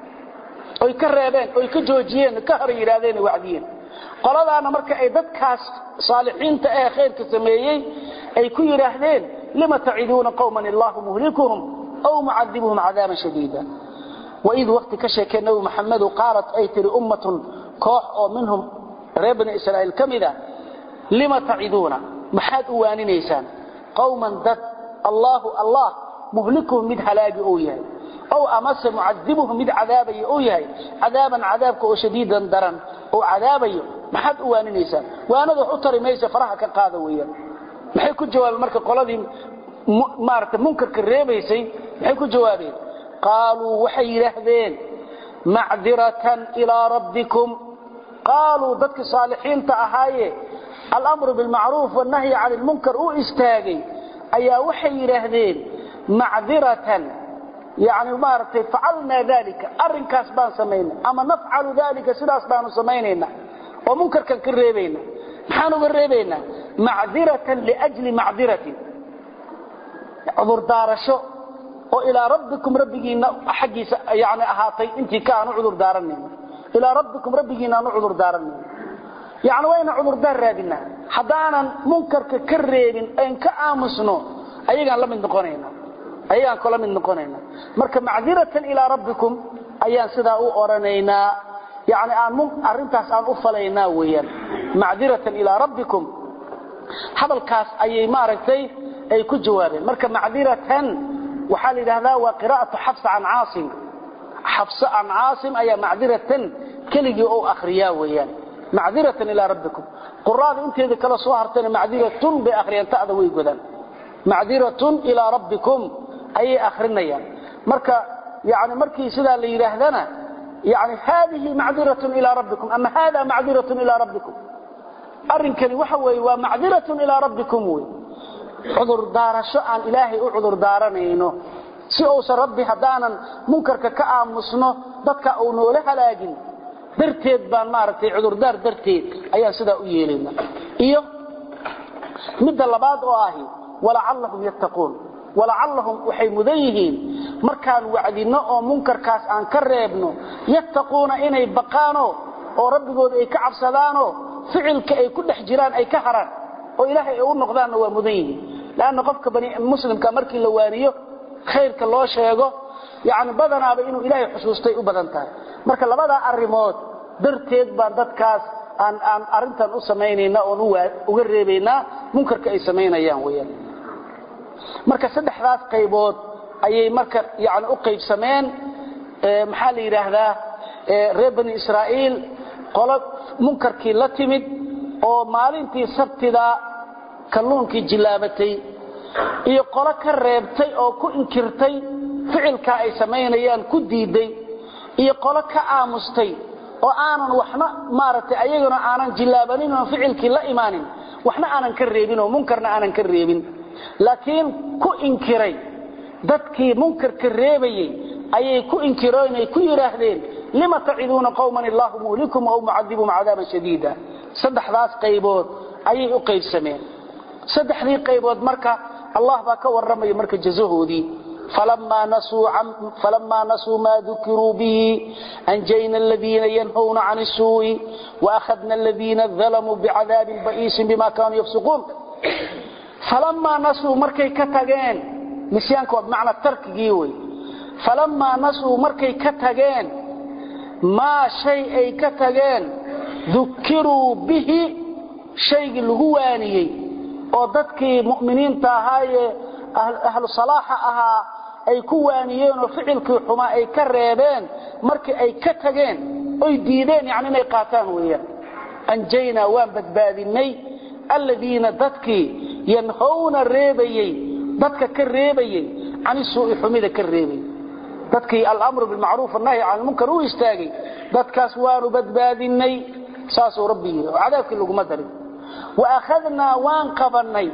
oo ka reebeen oo ka joojiyeen ka har yiraahdeen wacdiyeen qoladaana marka ay dadkaas saalixiinta ee khayrka sameeyay ay ku yiraahdeen lima ta'iduna qauman illahu muhlikuhum aw mu'adhibuhum 'adaban shadida وإذ وقت كشك نبي محمد قالت أيتر أمة كوح أو منهم ربنا إسرائيل كمذا لما تعدون محاد أواني نيسان قوما ذات الله الله مهلكهم مد هلاقي أوياي أو أمس معذبهم مد عذابي أوياي عذابا عذابك شديدا درا أو عذابي محاد أواني نيسان وأنا ذو حطر ميسا فرحة كقاذا وياي محيكو جواب المركة قولادي مارت منكر كالريبيسي محيكو جوابين قالوا وحي لهذين معذرة إلى ربكم قالوا ذاتك صالحين تأهاي الأمر بالمعروف والنهي عن المنكر أو استاغي أي وحي لهذين معذرة يعني مارتي فعلنا ذلك أرنكاس بان سمينا أما نفعل ذلك سلاس بان سمينينا ومنكر كان كريبينا نحن كريبينا معذرة لأجل معذرة عذر دار شو وإلى ربكم ربكينا حقي يعني أهاتي انت كانوا عذر دارني إلى ربكم ربكينا عذر دارني يعني وين عذر دار رادنا حدانا منكر كريبين أين كآمسنو أيها لم نقونينا أيها كل من نقونينا مركب معذرة إلى ربكم أيها سدا أورانينا يعني أن أرنتاس أن أفلينا ويا معذرة إلى ربكم هذا الكاس أي ماركتي أي كجوابين مركب معذرة وحال هذا وقراءة حفص عن عاصم حفص عن عاصم أي معذرة كلي أو أخريا ويا معذرة إلى ربكم قرآن أنت إذا كلا صهرتنا معذرة بأخريا تأذوي جدا معذرة إلى ربكم أي أخرنا يعني مركب يعني مركي سدا اللي يرهدنا يعني هذه معذرة إلى ربكم أما هذا معذرة إلى ربكم أرنكني وحوي ومعذرة إلى ربكم وي عذر دار شأن إلهي أعذر دارنينه سيئوس ربي هدانا منكرك كأمسنه ضدك أونو لها لاجن درتيد بان مارتي عذر دار درتيد أيها سيدا أيالينا إيه مد اللباد وآهي ولعلهم يتقون ولعلهم وحي مذيهين مركان وعدنا او منكر كاس ان كريبنو يتقون اني بقانو او ربيغود اي كعبسدانو فعلك اي كدخ جيران اي كهران او الهي او نقدان waa mudayn laana qofka bani muslimka markii la waaniyo khayrka loo sheego yaani badanaaba inuu ilaahay xusuustay u badan tahay marka labada arimood darteed baan dadkaas aan aan arintan u sameeynayna oo uga reebayna munkarka ay sameynayaan weeyaan marka saddexdaas qaybood ayay marka yaani u qaybsameen ee maxaa la yiraahdaa ee reer bani Israa'iil qolad munkarkii la timid oo maalintii sabtida kalluunkii jilaabatay iyo qolo ka reebtay oo ku inkirtay ficilka ay sameynayaan ku diiday iyo qolo ka aamustay oo aanan waxna maartay ayaguna aanan jilaabanin oo ficilkii la imaanin waxna aanan ka reebin oo munkarna aanan ka reebin laakiin ku inkiray dadkii munkarka reebayay ayay ku inkireen ay ku yiraahdeen lima taciduna qawman illahu muhlikum aw mu'adhibuhum 'adaban shadida saddexdaas qaybood ayay u qaybsameen saddexdii qaybood marka Allah baa ka waramay marka jazahoodii falamma nasu falamma nasu ma dhukiru bihi anjayna alladhina yanhawna 'ani as-su'i wa akhadna alladhina dhalamu bi'adabin ba'is bima kanu yafsuqun falamma nasu markay ka tageen misyaankood macna tarkigii way falamma nasu markay ka tageen ma shay ay ka tageen dhukiru bihi shaygi lagu waaniyay oo dadkii mu'miniinta ahaaye ahlu salaaha ahaa ay ku waaniyeen oo ficilkii xuma ay ka reebeen markii ay ka tageen oo diideen yaani inay qaataan weeyaan anjayna waan badbaadinay alladina dadkii yanhawna reebayay dadka ka reebayay ani soo xumida ka reebay dadkii al-amru bil ma'ruf an-nahy 'anil munkar oo istaagay dadkaas waanu badbaadinay saasoo rabbi yiri cadaabkii lagu madaray wa akhadna waan qabanay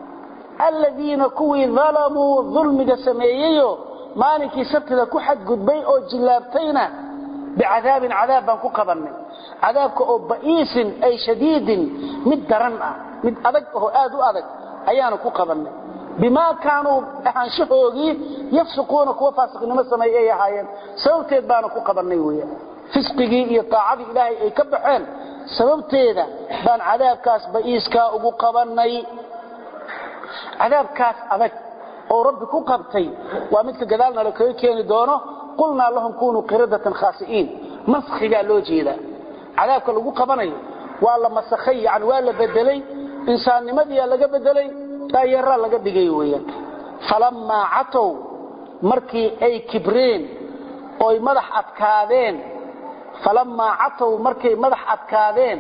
alladina kuwi zalamu dhulmiga sameeyayo maalinki sabtida ku xad gudbay oo jilaabtayna bi'adaabin 'adaaban ku qabanay cadaabka oo ba'iisin ay shadiidin mid daran ah mid adag oo aad u adag ayaana ku qabanay bima kaanu ahaanshoodi yafsuquna kuwa faasiqnimo sameeyay ahaayeen sababteed baana ku qabanay weeyaan fisqigi iyo taacadi ilaahay ay ka baxeen sababteeda baan cadaabkaas ba'iiska ugu qabanay cadaabkaas adag oo rabbi ku qabtay waa mid ka gadaalna la keeni doono qulna lahum kunu qiradatan khasiin masxiga loo jeeda cadaabka lagu qabanayo waa la masakhay yani waa la bedelay insaanimadii laga bedelay taayira laga dhigay weeyaan falamma ataw markii ay kibreen oo madax adkaadeen falamma ataw markii madax adkaadeen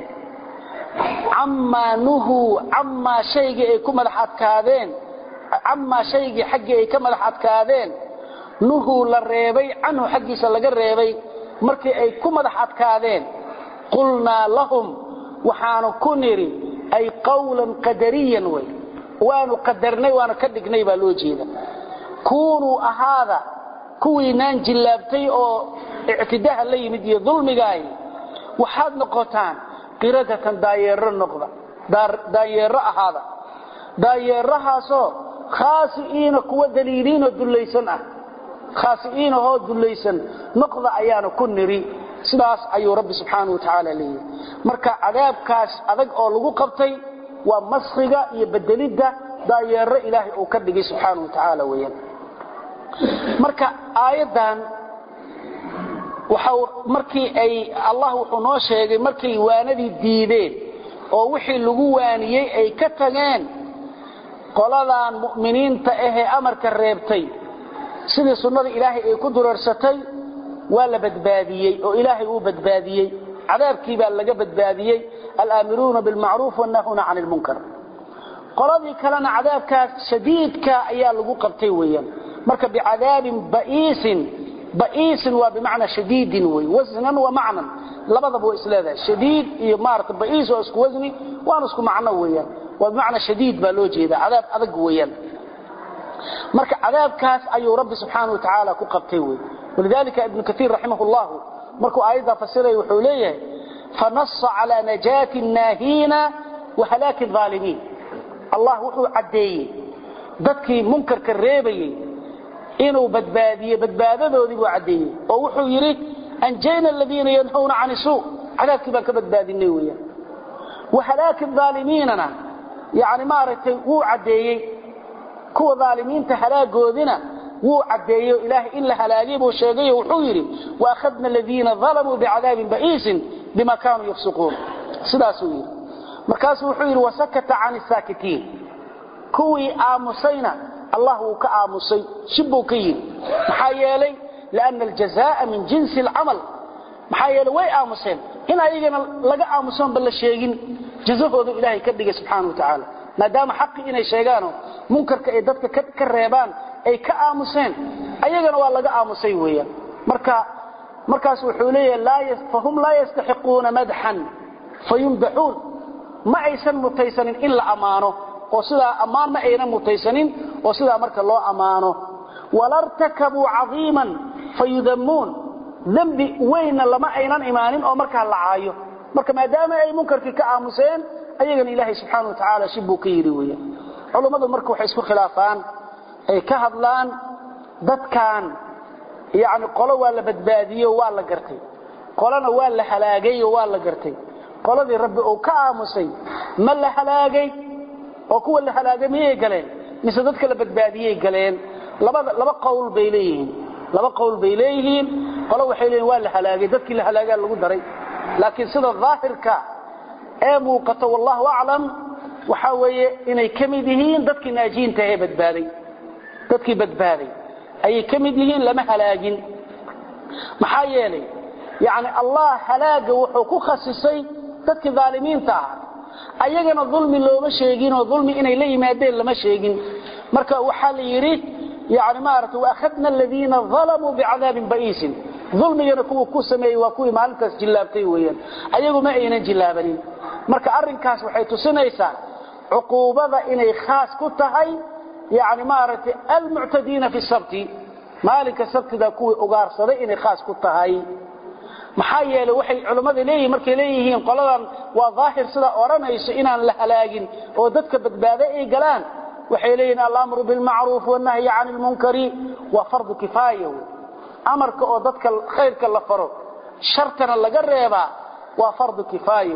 amma nuhu amma shaygi ay ku madax adkaadeen amma shaygi xaqi ay ka madax adkaadeen nuhu la reebay anhu xaqiisa laga reebay markii ay ku madax adkaadeen qulna lahum waxaanu ku niri ay qawlan qadariyan way waanu qadarnay waanu ka dhignay baa loo jeeda kuunu ahaada kuwiinaan jilaabtay oo ictidaha la yimid iyo dulmigaay waxaad noqotaan qiradatan daayeero noqda daayeero ahaada daayeerahaasoo khaasiina kuwa daliiliin oo dulaysan ah khaasiina oo dulaysan noqda ayaana ku niri sidaas ayuu rabbi subxaanahu wa ta'ala leeyahay marka cadaabkaas adag oo lagu qabtay waa masxiga iyo bedelida daayeero ilaahay uu ka dhigay subxaanahu wa ta'ala weeyaan marka aayadan waxa markii ay Allah wuxuu noo sheegay markii waanadii diideen oo wixii lagu waaniyay ay ka tageen qoladan mu'miniinta ah ee amarka reebtay sidii sunnada ilaahay ay ku dureersatay waa la badbaadiyay oo ilaahay uu badbaadiyay cadaabkii baa laga badbaadiyay al-aamiruuna bil ma'ruuf wa nahuna 'anil munkar qoladii kalena cadaabkaas shadiidka ayaa lagu qabtay weeyaan marka bi'adaabin ba'iisin ba'iisin waa bimaana shadiidin way wasnan wa ma'nan labadaba waa isleedahay shadiid iyo maarta ba'iis oo isku wasni waa isku macno weeyaan waa bimaana shadiid baa loo jeedaa cadaab adag weeyaan marka cadaabkaas ayuu rabbi subxaanahu wa ta'ala ku qabtay way ولذلك ابن كثير رحمه الله مركو آيضا فسره وحوليه فنص على نجاة الناهين وهلاك الظالمين الله وحو عدي ذاتكي منكر كالريبي إنه بدبادية بدبادة ذو ذي وعدي ووحو يريد أنجينا الذين ينهون عن السوء على كبا كبدبادي النوية وهلاك الظالمين يعني ما رأيته هو عدي كو ظالمين تهلاك ذنا wuu cadeeyo ilaahay in la halaagiyo sheegayo wuxuu yiri wa akhadna alladheena zalamu bi'adabin ba'isin bima kanu yafsuqun sidaas uu yiri markaas wuxuu yiri wasakata 'ani sakitin kuwi aamusayna allah uu ka aamusay shibu ka yiri maxaa yeelay laana aljazaa min jinsi al'amal maxaa yeelay way aamuseen in ayagana laga aamusan bal la sheegin jazahoodu ilaahay ka dhigay subhanahu wa ta'ala maadaama xaqi inay sheegaano munkarka ay dadka ka reebaan ay ka aamuseen ayagana waa laga aamusay weeyaan marka markaas wuxuu leeyahay la yafahum la yastahiquna madhan fayumdahun ma aysan mutaysanin illa amaano oo sida amaan ma ayna mutaysanin oo sida marka loo amaano walartakabu 'aziman fayudammun dambi wayna lama aynan imaanin oo marka la caayo marka maadaama ay munkarkii ka aamuseen ayagana ilaahay subhanahu wa ta'ala shibu ka yiri weeyaan culimadu marka waxay isku khilaafaan ay ka hadlaan dadkan yaani qolo waa la badbaadiyo waa la gartay qolana waa la halaagay waa la gartay qoladii rabbi oo ka aamusay ma la halaagay oo kuwa la halaagay miyay galeen mise dadka la badbaadiyay galeen laba laba qowl bay leeyihiin laba qowl bay leeyihiin qolo waxay leeyihiin waa la halaagay dadkii la halaagay lagu daray laakiin sida zaahirka ee muuqato wallahu a'lam waxa weeye inay kamid yihiin dadkii naajiinta ee badbaaday dadkii badbaaday ay kamid yihiin lama halaagin maxaa yeelay yaani allah halaaga wuxuu ku khasisay dadkii zaalimiinta ayagana dhulmi looma sheegin oo dhulmi inay la yimaadeen lama sheegin marka waxa la yiri yaani ma aragto akhadna alladheena zalamu bi'adabin ba'isin dhulmigana kuwa ku sameeyay waa kuwii maalintaas jilaabtay weeyaan ayagu ma aynan jilaabanin marka arrinkaas waxay tusinaysaa uquubada inay khaas ku tahay يعني ما رأيت المعتدين في السبت مالك السبت ذا كوي أغار صدئين خاص كتهاي محايا لوحي علماء ليه مركي ليهين قلقا وظاهر صدا أورانا يسئنا لحلاقين وددك بدبادئي قلان وحي ليهن الأمر بالمعروف والنهي عن المنكر وفرض كفاية أمرك وددك الخير كاللفرق شرطنا لقريبا وفرض كفاية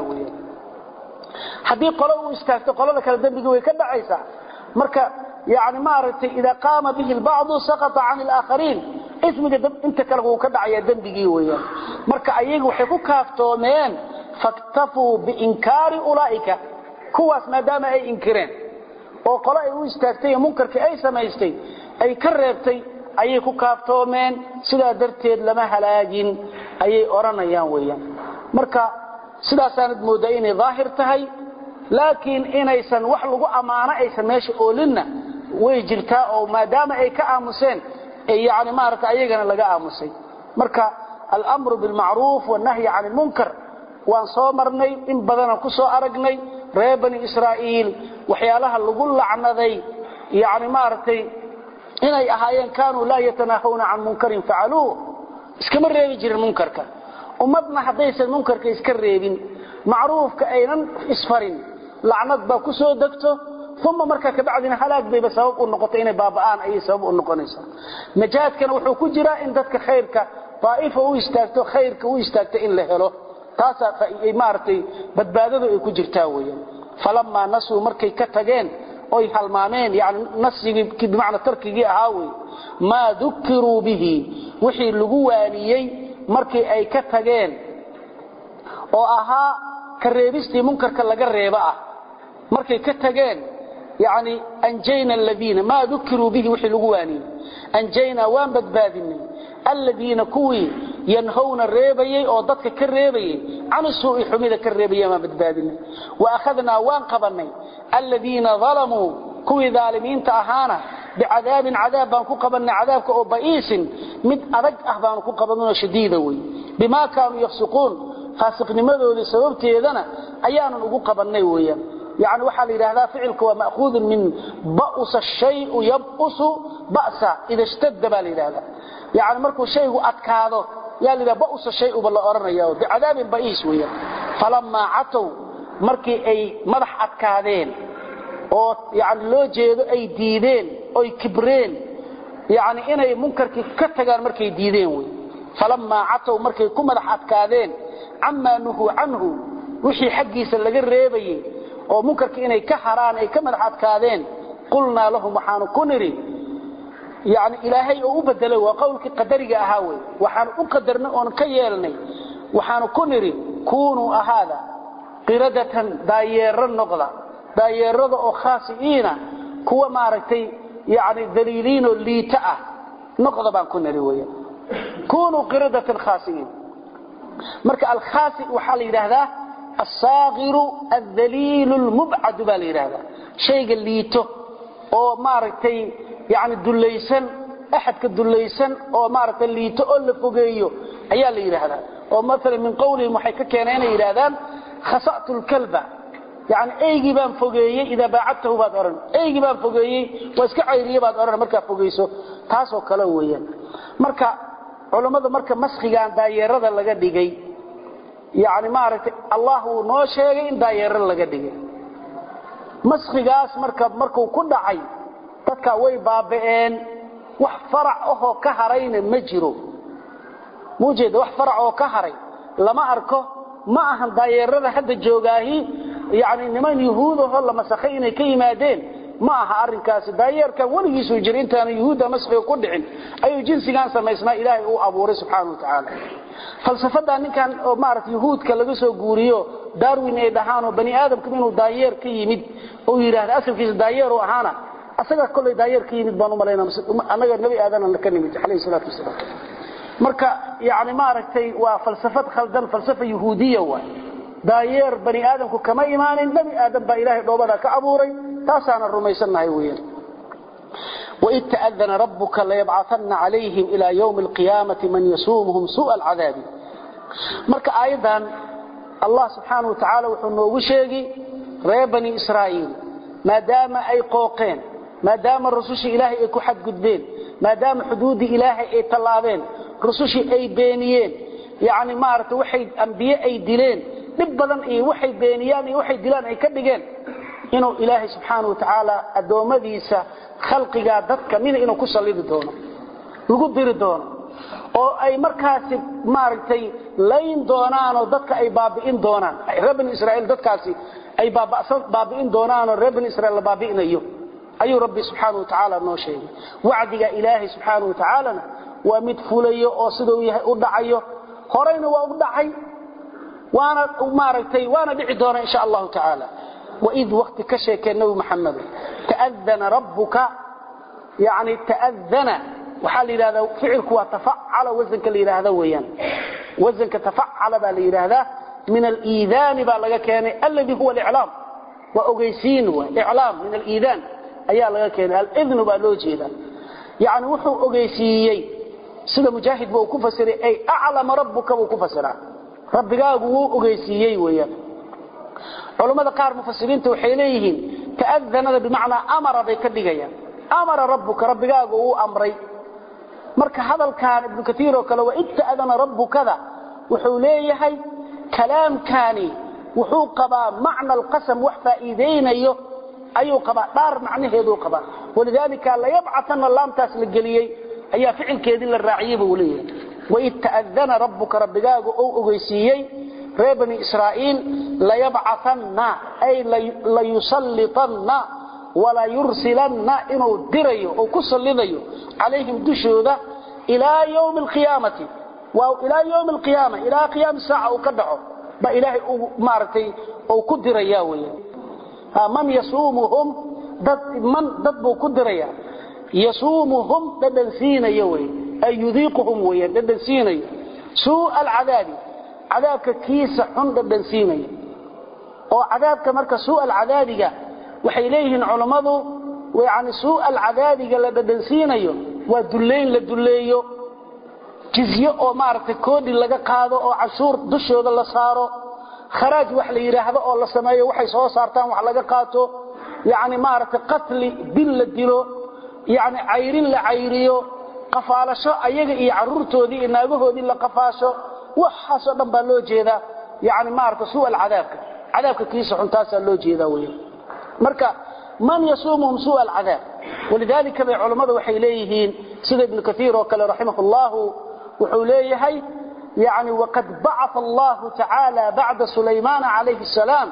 حديق قلقوا استاكت قلقا كالدنبي ويكدع عيسى مركا يعني ما رأيت إذا قام به البعض سقط عن الآخرين اسمك انت كلغو كدعيا دنبغي ويا marka ayagu waxay ku kaaftoomeen faktafu bi inkari ulaika kuwaas maadaama ay inkireen oo qolo ay u istaagtay munkarka ay samaystay ay ka reebtay ayay ku kaaftoomeen sida darteed lama halaagin ayay oranayaan weeyaan marka sidaas aanad moodaa inay daahir tahay laakiin inaysan wax lagu amaano aysan meesha oolinna way jirtaa oo maadaama ay ka aamuseen ay yaani ma arka ayagana laga aamusay marka al-amru bil ma'ruf wa nahyi 'anil munkar waan soo marnay in badan ku soo aragnay reer bani israa'iil waxyaalaha lagu lacnaday yaani ma artay inay ahaayeen kaanuu laa yatanahawna can munkarin facaluu iskama reebi jirin munkarka ummadna haddaysan munkarka iska reebin macruufka aynan isfarin lacnad baa ku soo degto uma markaa kabacdina halaag bayba sabab u noqotay inay baaba'aan ayay sabab u noqonaysaa najaadkana wuxuu ku jiraa in dadka khayrka طائفة ويستاكتو خيرك ويستاكتو إن لهلو تاسا فإمارتي بدباددو يكو جرتاويا فلما نسوا مركي كتغين أي حلمامين يعني نسي بمعنى تركي أهاوي ما ذكروا به وحي اللقوانيي مركي أي كتغين وأها كالريبستي منكر كاللقريبا مركي كتغين يعني أنجينا الذين ما ذكروا به وحي اللقواني أنجينا وان بدبادني الذين كوي ينهون الريبيي او ددك كريبيي عن السوء حميده كريبيي ما بدبادنا واخذنا وان قبني الذين ظلموا كوي ظالمين تاهانا بعذاب عذاب بان كو قبنا عذابك او بئيس مد ادق اه بان كو قبنا شديده وي بما كانوا يفسقون فاسقنمدودي سببتيدنا ayaanu ugu qabanay weeyaan يعني waxa la yiraahdaa ficilku waa ma'khud min ba'us ash-shay' yab'usu ba'sa idha ishtadda bal yiraahdaa يعني markuu shaygu adkaado yaa la ba'us ash-shay' bal oranayaa bi'adaab ba'is weeyaan falamma ataw markii ay madax adkaadeen oo yani loo jeedo ay diideen oo kibreen yani inay munkarkii ka tagaan markay diideen weey falamma ataw markay ku madax adkaadeen amma nuhu anhu wixii xaqiisa laga reebayay oo munkarkii inay ka haraan ay ka madax adkaadeen qulna lahum waxaanu ku niri يعني إلهي أو بدله وقولك قدرك أهاوي وحان أقدرنا أن كيالني وحان كنري كونوا أهذا قردة داير النقضة داير أو خاسئين كوا ماركتي يعني دليلين اللي تأه نقضة بان كنري ويا كونوا قردة خاسئين مركا الخاسئ وحالي هذا الصاغر الذليل المبعد بالي هذا شيء الليته أو ماركتي يعني دليسن احد كدليسن او مارت اللي تقول فوقيو ايا لا يراهدا او مثلا من قولي waxay ka keeneen yiraahdaan khasa'tu al-kalba yani eeygi baan fogeeyay ida baacadtahu baad oran eeygi baan fogeeyay waa iska cayriye baad oran marka fogeyso taas oo kala weeyaan marka culimada marka masxigaan daayeerada laga dhigay yani maartay Allah uu noo sheegay in daayeerada laga dhigay masxigaas marka markuu ku dhacay dadka way baabeen wax farac oo ka harayna ma jiro muujeed wax farac oo ka haray lama arko ma ahan daayeerada hadda joogaahi yaani niman yahuudaha la masakhay inay ka yimaadeen ma aha arinkaas daayeerka waligiisu jirintaan yahuuda masakhay ku dhicin ayu jinsigan samaysnaa ilaahay uu abuuray subhanahu wa ta'ala falsafada ninkan oo maartay yahuudka laga soo guuriyo darwin ay dhahaan oo bani aadamku inuu daayeer ka yimid oo yiraahdo asalkiisa daayeer oo ahaana asaga kulay daayeer ka yimid baan u maleynaa anaga nabi aadan la ka nimid alayhi salatu wasalaam marka yaani ma aragtay waa falsafad khaldan falsafa yahuudiya waa daayeer bani aadamku kama imaanin nabi aadan ba ilaahay dhoobada ka abuuray taasana rumaysanahay weeyaan وإذ تأذن ربك ليبعثن عليهم إلى يوم القيامة من يسومهم سوء العذاب marka aydan Allah subhanahu wa ta'ala wuxuu noogu sheegay reer bani Israa'iil maadaama ay qooqeen maadaama rasuushii ilaahay ay ku xad gudbeen maadaama xuduudi ilaahay ay talaabeen rasuushii ay beeniyeen yaani maarta waxay anbiye ay dileen dib badan ay waxay beeniyaan iyo waxay dilaan ay ka dhigeen inuu ilaahay subhanahu wa ta'ala adoomadiisa khalqiga dadka min inuu ku saliidi doono lagu diri doono oo ay markaas maartay layn doonaan oo dadka ay baabi'in doonaan reer bani Israa'iil dadkaasi ay baaba'san baabi'in doonaan oo reer bani Israa'iil baabi'inayo ayu rabbi subhanahu wa ta'ala noo sheegay wacdiga ilaahi subhanahu wa ta'ala waa mid fulayo oo sidoo yahay u dhacayo horeyna waa u dhacay waana maartay waana dhici doona insha Allah ta'ala وإذ وقت كشك النبي محمد تأذن ربك يعني تأذن وحال إلى هذا فعلك وتفعل وزنك إلى هذا ويان وزنك تفعل بالإلى هذا من الإيذان بالغكان الذي هو الإعلام وأغيسين وإعلام من الإيذان أيها لغكان الإذن بالوجه يعني وحو أغيسيي سيدة مجاهد وكفسر أي أعلم ربك وكفسر ربك أغيسيي ويان علماء قار مفسرين waxay leeyihiin ta'adana bimaana amara bay ka dhigayaan amara rabbuka rabbigaagu uu amray marka hadalkan ibn kathiir oo kale waa inta adana rabbukada wuxuu leeyahay kalaamkani wuxuu qabaa macna alqasam wax faa'iideynayo ayuu qabaa dhaar macnaheedu qabaa walidaalika la yab'athana laamtaas la geliyay ayaa ficilkeedii la raaciyay buu leeyahay wa itta'adana rabbuka rabbigaagu oo ogeysiiyay reer bani israa'iil la yab'athana ay la yusallitanna wala yursilanna inuu dirayo oo ku salidayo عليهم دشوده الى يوم القيامه والى يوم القيامه الى قيام الساعه وكدعو با الهي مارتي او كدريا ويه من يصومهم ضد من ضد كدريا يصومهم ددنسين يوي اي يذيقهم ويه ددنسين سوء العذاب عذابك كيس حن ددنسين او عذابك marka سوء العذابiga waxay leeyihiin culimadu ويعني سوء العذاب قال بدنسينيو ودلين لدليو جزيه او مارتي كودي laga qaado oo cashuur dushooda la saaro kharaaj wax la yiraahdo oo la sameeyo waxay soo saartaan wax laga qaato yaani maartay qatli bil la dilo yaani cayrin la cayriyo qafaalasho ayaga iyo caruurtoodii inaagahoodii la qafaasho waxaas oo dhan baa loo jeeda yaani maartay suu alcadaabka cadaabka kiisa xuntaas loo jeeda weey marka من يصومهم سوء العذاب ولذلك العلماء waxay leeyihiin sida ibn kathir oo kale rahimahullahu wuxuu leeyahay يعني وقد بعث الله تعالى بعد سليمان عليه السلام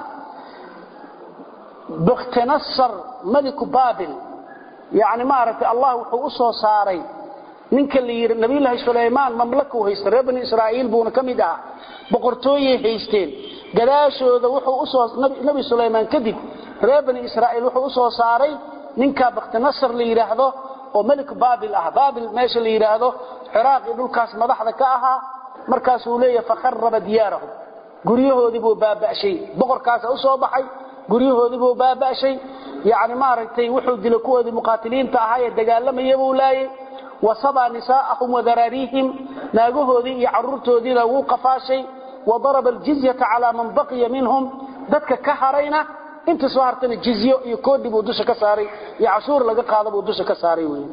بختنصر ملك بابل يعني ما عرف الله وحو soo saaray ninka la yiri nabi ilaahay Suleymaan mamlaka uu haystay reer bani Israa'iil buuna kamid ah boqortooyay haysteen gadaashooda wuxuu u soo nabi Suleymaan kadib reer bani Israa'iil wuxuu soo saaray ninka Bakhtanasar la yiraahdo oo malik Baabil ah Baabil meesha la yiraahdo Ciraaq dhulkaas madaxda ka ahaa markaas uu leeyahay fakharraba diyaarahum guriyahoodii buu baaba'shay boqorkaas u soo baxay guriyahoodii buu baaba'shay yaani ma aragtay wuxuu dilay kuwoodii muqaatiliinta ahaa ee dagaalamay buu laayay wasaba nisaa'ahum wa dararihim naagahoodii iyo caruurtoodii uu qafaashay وضرب الجزيه على من بقي منهم dadka ka harayna inta soo hartana jizyo iyo koodi buu dusha ka saaray iyo cashuur laga qaado buu dusha ka saaray weey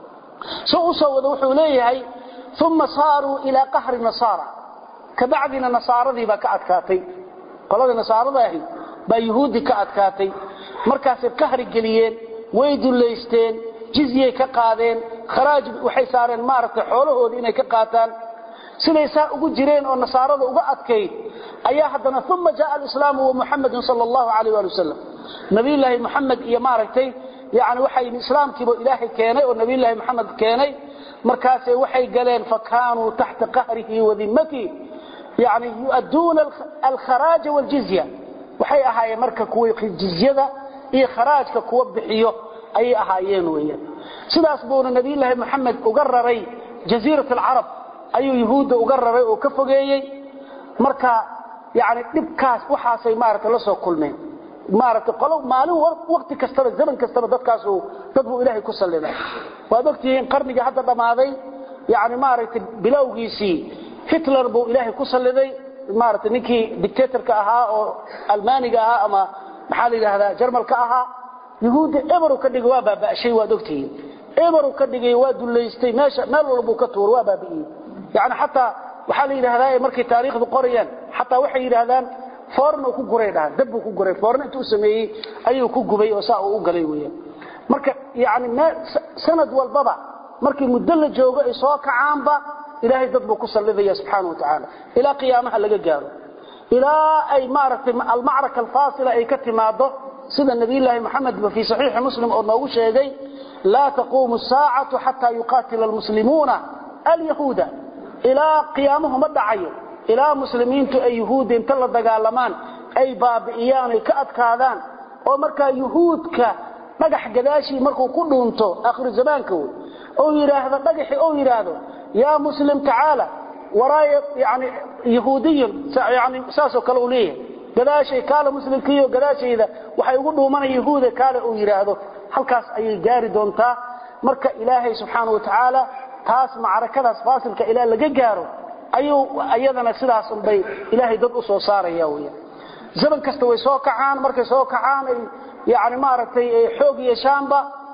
soo soo wada wuxuu leeyahay thumma saaru ila qahr nasara kabacdina nasaaradii ba ka adkaatay qolada nasaarada ahi ba yahuudi ka adkaatay markaas ay qahri galiyeen way duleysteen jizye ka qaadeen kharaaj waxay saareen maartay xoolahoodii inay ka qaataan سليسا ugu jireen oo nasaarada uga adkay ayaa hadana thumma jaa al-islam wa muhammad sallallahu alayhi wa sallam nabi ilaahi muhammad iyo maaragtay yaani waxay islaamkiiba ilaahi keenay oo nabi ilaahi muhammad keenay markaas waxay galeen fakaanu tahta qahrihi wa dhimmati yaani yu'aduna al-kharaj wal jizya waxay ahaayeen marka kuwa jizyada iyo kharaajka kuwa bixiyo ay ahaayeen weeyaan sidaas buu nabi ilaahi muhammad uga raray jasiirat al-arab ayuu yahuuda uga raray oo ka fogeeyay marka yaani dibkaas waxaasay maaragtay la soo kulmeen maaragtay qolow maalin waqti kasta zaman kasta dadkaas oo dadbu ilaahay ku saliday waa waqtiga qarniga hadda dhamaaday yaani maaragtay bilowgiisii Hitler buu ilaahay ku saliday maaragtay ninkii dictatorka ahaa oo Almaaniga ahaa ama maxaa la yiraahdaa Jarmalka ahaa yahuuda eber ka dhigay waa baaba'shay waa waqtiga eber ka dhigay waa duleystay meesha meel walba ka tuur waa baabiyay يعني حتى وحال يراهداي markii taariikhdu qorayaan حتى waxay yiraahdaan foorno ku guray dhahan dab ku guray foorno intuu sameeyay ayuu ku gubay oo saa uu galay weeyaan marka yaani sanad walbaba markii muddo la joogo ay soo kacaanba ilaahay dad buu ku saliday subhanahu wa ta'ala ila qiyaamaha laga gaaro ila ay maartay al-ma'raka al-fasila ay ka timaado sida nabi ilaahi muhammad fi sahih muslim oo noogu sheegay la taqumu as-sa'atu hatta yuqatila al-muslimuna al-yahuda إلى قيامهم الدعيو إلى مسلمين تو أي يهود انتلا دقالمان أي بابئيان كأدكادان ومركا يهود كا نجح قداشي مركو كله انتو آخر الزمان كو أو يراهد نجح أو يراهد يا مسلم تعالى وراي يعني يهودي يعني ساسو كالوليه قداشي كالا مسلم كيو قداشي إذا وحيقولوا من يهود كالا أو يراهد halkaas ayay gaari doontaa marka ilaahay subhanahu wa ta'ala taas macrakadaas faasilka ilaa laga gaaro ayuu ayadana sidaas un bay ilaahay dad u soo saaraya weeyaa zaman kasta way soo kacaan markay soo kacaan ay yaani maaragtay xoog yeeshaanba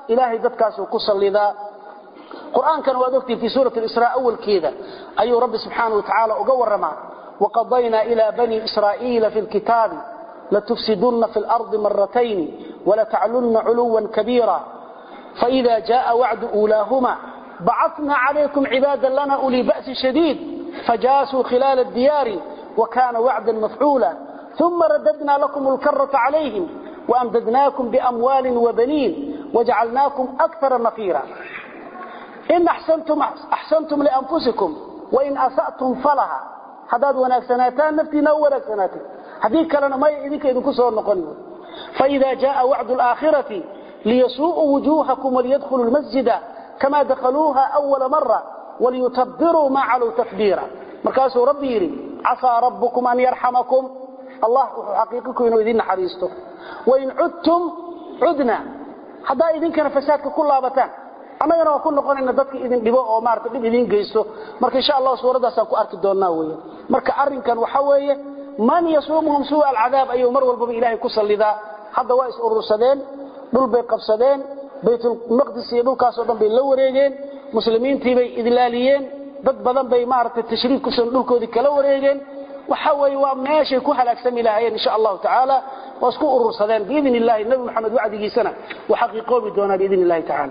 إلهي ددكاس وكسلدا قرآن كان وادوكتي في سورة الإسراء أول كذا أي رب سبحانه وتعالى أقورما وقضينا إلى بني إسرائيل في الكتاب لتفسدن في الأرض مرتين ولتعلن علوا كبيرا فإذا جاء وعد أولاهما بعثنا عليكم عبادا لنا أولي بأس شديد فجاسوا خلال الديار وكان وعدا مفعولا ثم رددنا لكم الكرة عليهم وأمددناكم بأموال وبنين وجعلناكم أكثر نفيرا إن أحسنتم, أحسنتم لأنفسكم وإن أسأتم فلها حداد وناكسناتان نفتي نوركسناتي حديث لنا ما يئذيك إذن كسر نقنه فإذا جاء وعد الآخرة ليسوء وجوهكم وليدخلوا المسجد كما دخلوها أول مرة وليتبروا ما علوا تكبيرا مركاسوا ربي يري عسى ربكم أن يرحمكم الله حقيقكم إنه إذن حريسته وإن عدتم عدنا حدا إذن كان فسادك كل لابتان أنا أنا أقول نقول إن ضدك إذن دبوا أو مارت إذن جيسته مرك إن شاء الله سورة ده سأكون أرك دوننا ويا مرك أرين كان وحويه من يصومهم سوء العذاب أي مر والباب إلهي كسل لذا هذا وايس أرسدين دول بيقبسدين بيت المقدس يدول كاسودن بيلوريجين مسلمين تيبي إذلاليين ضد بدن بي مارت التشريف كسل دول كودي كلوريجين وحوي وماشي كو هلاكسم إلهي إن شاء الله تعالى واسكو أرسدين بإذن الله النبي محمد وعده سنة وحقيقه بدونا بإذن الله تعالى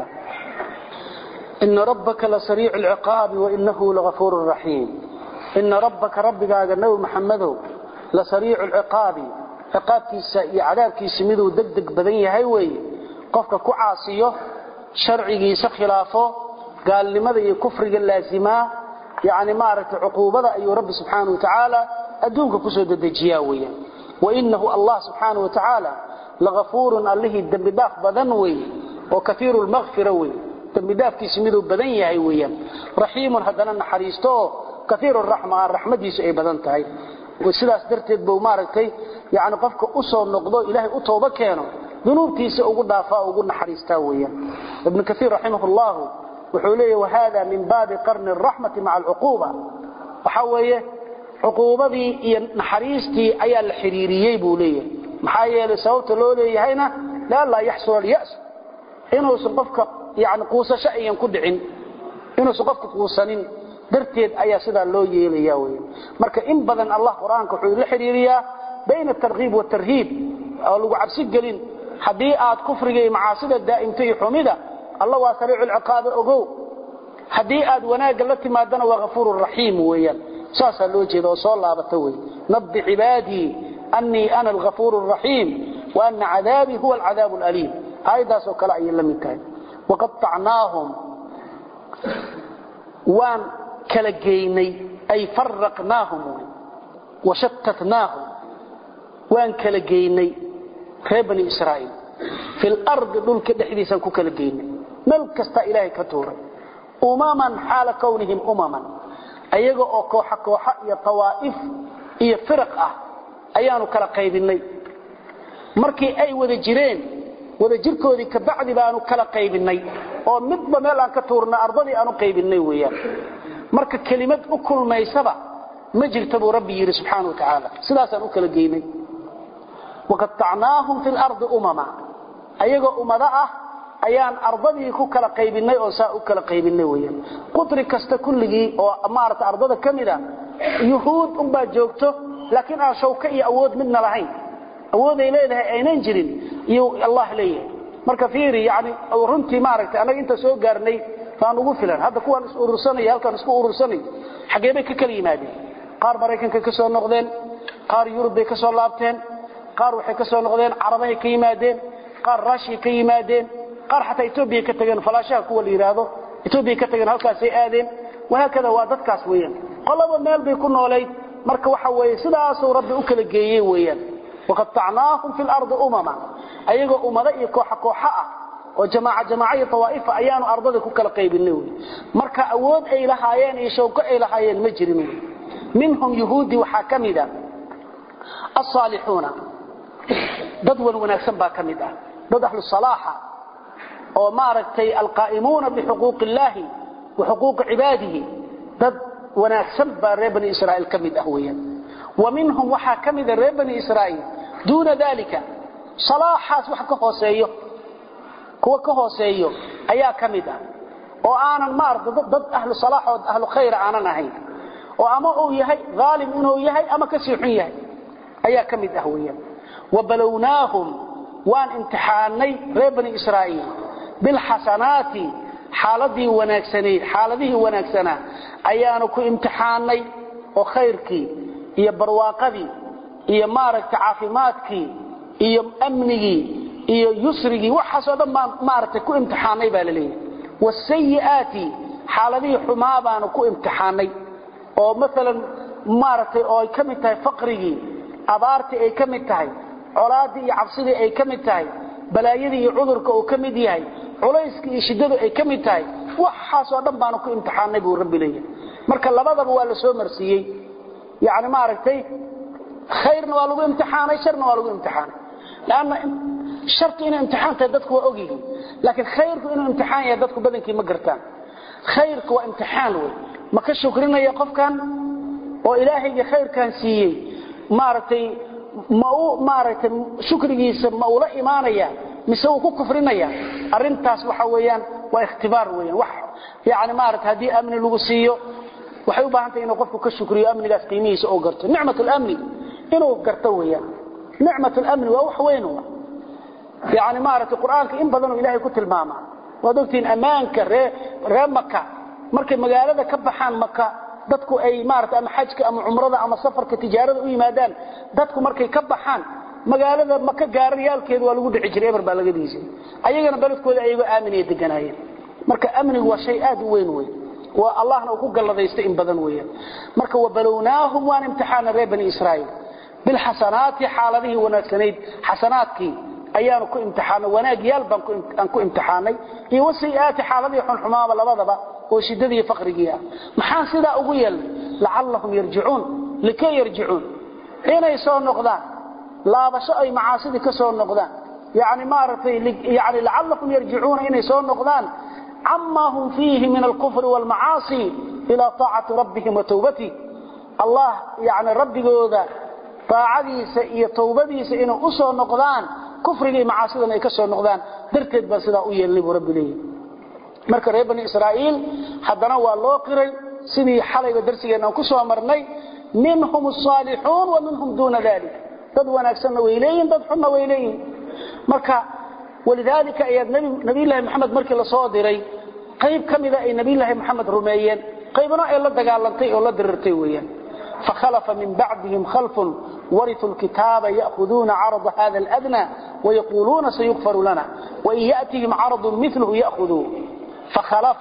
إن ربك لسريع العقاب وإنه لغفور رحيم إن ربك ربك النبي محمد لسريع العقاب عقابكيسا iyo cadaabkiisa miduu degdeg badan yahay way qofka ku caasiyo sharcigiisa khilaafo gaalnimada iyo kufriga laazima yaani maaragtay cuquubada ayuu rabbi subhanahu wa ta'ala adduunka ku soo dedejiyaa weeyaan wa innahu allah subhanahu wa ta'ala laghafurun allihi dambi dhaaf badan way oo kathirul maghfira way dambi dhaafkiisa miduu badan yahay weeyaan rahiimun hadana naxariisto kathirur rahma rahmadiisa ay badan tahay وسلاس درتيد بو ماركتي يعني قفك اسو نقدو الهي او توبه كينو ذنوبتيسا اوغو دافا اوغو نحريستا ويا ابن كثير رحمه الله وحوليه وهذا من باب قرن الرحمه مع العقوبه وحويه عقوبتي iyo نحريستي ايا الحريريي بو ليه maxaa yeelay sababta loo leeyahayna la la yaxsul yas inuu qofka yani quusasho ayan ku dhicin inuu qofka quusanin darteed ayaa sida loo yeelayaa weey marka in badan Allah quraanka wuxuu la xiriiriyaa bayna targhib wa tarhib oo lagu cabsi galin hadii aad kufriga iyo macaasida daa'imtay xumida Allah waa sariicul ciqaab ogow hadii aad wanaag la timaadana waa ghafuurur rahiim weeyaan saasa loo jeedo soo laabata weey nabbi ibadi anni ana al-ghafuurur rahiim wa anna 'adaabi huwa al-'adaabul aliim aydaas oo kala ay la mid tahay waqatta'naahum waan kala geynay ay farqnaahum wa shattatnaahum waan kala geynay reer bani israa'iil fil ard dulka dhixdiisan ku kala geynay meel kasta ilaahay ka tuuray umaman xaala kawnihim umaman ayaga oo kooxa kooxa iyo tawaa'if iyo firq ah ayaanu kala qaybinay markii ay wada jireen wada jirkoodii ka bacdi baanu kala qaybinay oo midba meel aan ka tuurna ardadii aanu qaybinay weeyaan marka kelimad u kulmaysaba ma jirto buu rabbi yiri subhanahu wa ta'ala sidaasan u kala geynay waqata'naahum fil ard umama ayaga umada ah ayaan ardadii ku kala qaybinay oo saa u kala qaybinay weeyaan qudri kasta kulligii oo amaarta ardada kamida yuhuud um baa joogto laakiin aan shawka iyo awood midna lahayn awood ay leedahay aynan jirin iyo Allah leeyahay marka fiiri yaani runtii maaragtay anaga inta soo gaarnay faan ugu filan hadda kuwan is urursanay halkan isku urursanay xageebay ka kala yimaadeen qaar Mareykanka ka soo noqdeen qaar Yurub ka soo laabteen qaar waxay ka soo noqdeen Carabaha ka yimaadeen qaar Russia ka yimaadeen qaar xataa Ethiopia ka tageen falaashaha kuwa la yiraahdo Ethiopia ka tageen halkaas ay aadeen waxa kale waa dadkaas weeyaan qolaba meel bay ku nooleed marka waxa weeye sidaas oo rabbi u kala geeyay weeyaan waqata'naahum fil ard umama ayaga umada iyo kooxa kooxa ah oo jamaa jamaa iyo tawaa'if ayaanu ardada ku kala qaybinay marka awood ay lahaayeen iyo shawqo ay lahaayeen ma jirin minhum yuhudi waxa kamida as-salihuna dad wanaagsan baa kamida dad ahlu salaaha oo maaragtay alqaa'imuna bi huquuqillahi wa huquuq ibadihi dad wanaagsan baa reer bani israa'iil kamid ah weeyaan ومنهم waxa kamida reer bani israa'iil duuna dalika salaahaas wax ka hooseeyo kuwa ka hooseeyo ayaa kamid ah oo aanan maardo dad ahlu salaax oo ahlu khayr aanan ahayn oo ama uu yahay zaalim inuu yahay ama ka sii xun yahay ayaa kamid ah weeyaan wabalawnahum waan imtixaanay reer bani israa'iil bil hasanati xaaladii wanaagsaneed xaaladii wanaagsana ayaanu ku imtixaanay oo khayrkii iyo barwaaqadii iyo maaragta caafimaadkii iyo amnigii iyo yusrigii waxa soo dhan maaragta ku imtixaanay baa leeyahay wasayi'ati xaaladii xumaa baanu ku imtixaanay oo midalan maaragtay oo ay kamid tahay faqrigii abaartii ay kamid tahay colaadii iyo cabsidii ay kamid tahay balaayadii iyo cudurka oo kamid yahay culayskii iyo shidadu ay kamid tahay waxa soo dhan baanu ku imtixaanay buu rabbi leeyahay marka labadaba waa la soo marsiiyay yaani maaragtay khayrna waa lagu imtixaanay sharna waa lagu imtixaanay laana shartu inuu imtixaanta dadku waa ogyihiin laakiin khayrku inuu imtixaan yahay dadku badankii ma gartaan khayrku waa imtixaan way ma ka shukrinaya qofkan oo ilaahayga khayrkan siiyay maaragtay ma uu maaragtay shukrigiisa ma uu la iimaanaya mise uu ku kufrinaya arintaas waxa weeyaan waa ikhtibaar weeyaan wax yaani maaragtay hadii amni lagu siiyo waxay u baahan tahay inuu qofku ka shukriyo amnigaas qiimihiisa oo garto nicmatul amni inuu garto weeyaan nicmatul amni waa wax weyn waa yaani maaragtay quraanka in badan oo ilaahay ku tilmaama wadogtiin amaanka reer Makka markay magaalada ka baxaan Makka dadku ay maaragtay ama xajka ama umrada ama safarka tijaarada u yimaadaan dadku markay ka baxaan magaalada Makka gaariyaalkeedu waa lagu dhici jiray eber baa laga dhiisay ayagana baladkooda ayagu aaminay deganaayeen marka amnigu waa shay aad u weyn weey waa Allahna uu ku galladaysto in badan weeyaan marka wabalawnahum wa imtixaan reer bani israa'iil bil hasanati xaaladihi wanaagsaneed hasanaadkii ayaanu ku imtixaanay wanaag yaal baan ku aan ku imtixaanay iyo wasiyaati xaaladii xun xumaaba labadaba oo shidadii faqrigiya maxaan sida ugu yeel la'allahum yarji'un likay yarji'un inay soo noqdaan laabasho ay macaasidi ka soo noqdaan yaani maartay yaani la'allahum yarji'un inay soo noqdaan amma hum fihi min al-kufr wal ma'asi ila ta'ati rabbihim wa tawbati Allah yaani rabbigooda taacadiisa iyo tawbadiisa inuu u soo noqdaan kufriga iyo macaasida ay ka soo noqdaan darteed ba sida u yeelnay rabbi leeyahay marka reer bani israa'iil hadana waa loo qiray sidii xalayba darsigeena ku soo marnay minhum as-salihun wa minhum duna dhalik dad wanaagsan weeyleen dad xun weeyleen marka walidaalika ayad nabi nabi ilaahi maxamed markii la soo diray qayb kamida ay nabi ilaahi maxamed rumeeyeen qaybna ay la dagaalantay oo la dirirtay weeyaan فخلف من بعدهم خلف ورثوا الكتاب يأخذون عرض هذا الأدنى ويقولون سيغفر لنا وإن يأتهم عرض مثله يأخذوه فخلف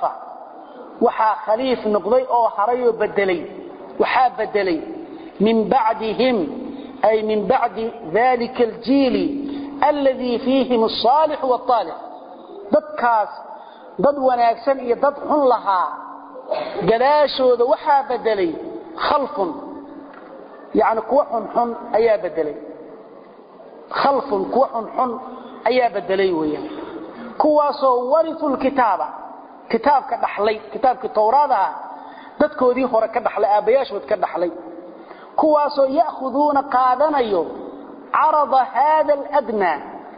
وحا خليف نقضي أو حري بدلي وحا بدلي من بعدهم أي من بعد ذلك الجيل الذي فيهم الصالح والطالح ضد كاس ضد وناكسن ضد حن لها قلاشو وحا بدلي خلف يعني كوحن حن أيا بدلي خلف كوحن حن أيا بدلي ويا كواسو ورثوا الكتابة كتاب كدحلي كتاب كالتوراة دادكو دي هورا كدحلي آبياش وتكدحلي كواسو يأخذون قادنيو عرض هذا الأدنى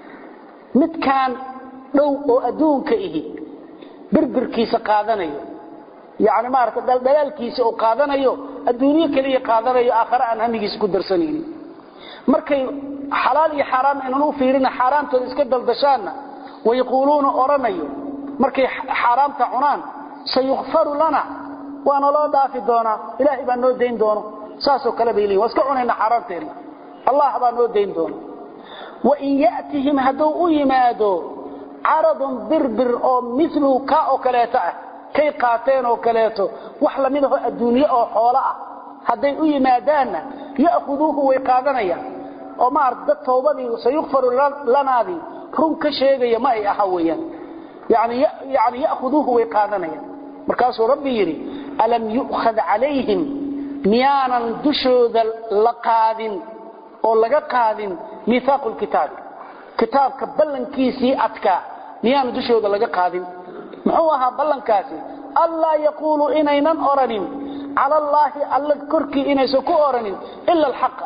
متكان لو أدون كإيه بربر كيس قادنيو يعني ما رت دلالkiisa oo qaadanayo adduunyo kaliya qaadanayo aakhira aan hamigiis ku darsaneen markay xalaal iyo xaraam inuu fiirina xaraamta iska daldashaana way yaquluuna oranayo markay xaraamta cunaan sayughfaru lana wa ana la daafi doona ilaahi baa noo deyn doono saaso kala beelay waska cunayna xaraamteena allah baa noo deyn doono wa in yaatihim hadu u yimaado aradun birbir oo mithlu ka oo kaleeta ah kay qaateen oo kaleeto wax la mid ah adduunyo oo xoolo ah haday u yimaadaana yaaquduhu way qaadanayaan oo ma arda toobadii sayughfaru lanaadi run ka sheegaya ma ay aha weeyaan yaani yaani yaaquduhu way qaadanayaan markaas rabbi yiri alam yu'khad alayhim miyanan dushooda la qaadin oo laga qaadin mithaqul kitab kitabka ballankiisi adka miyaan dushooda laga qaadin محوها بلنكاسي الله يقول إنينا أرنين على الله الله كركي إنيسا كو أرنين إلا الحق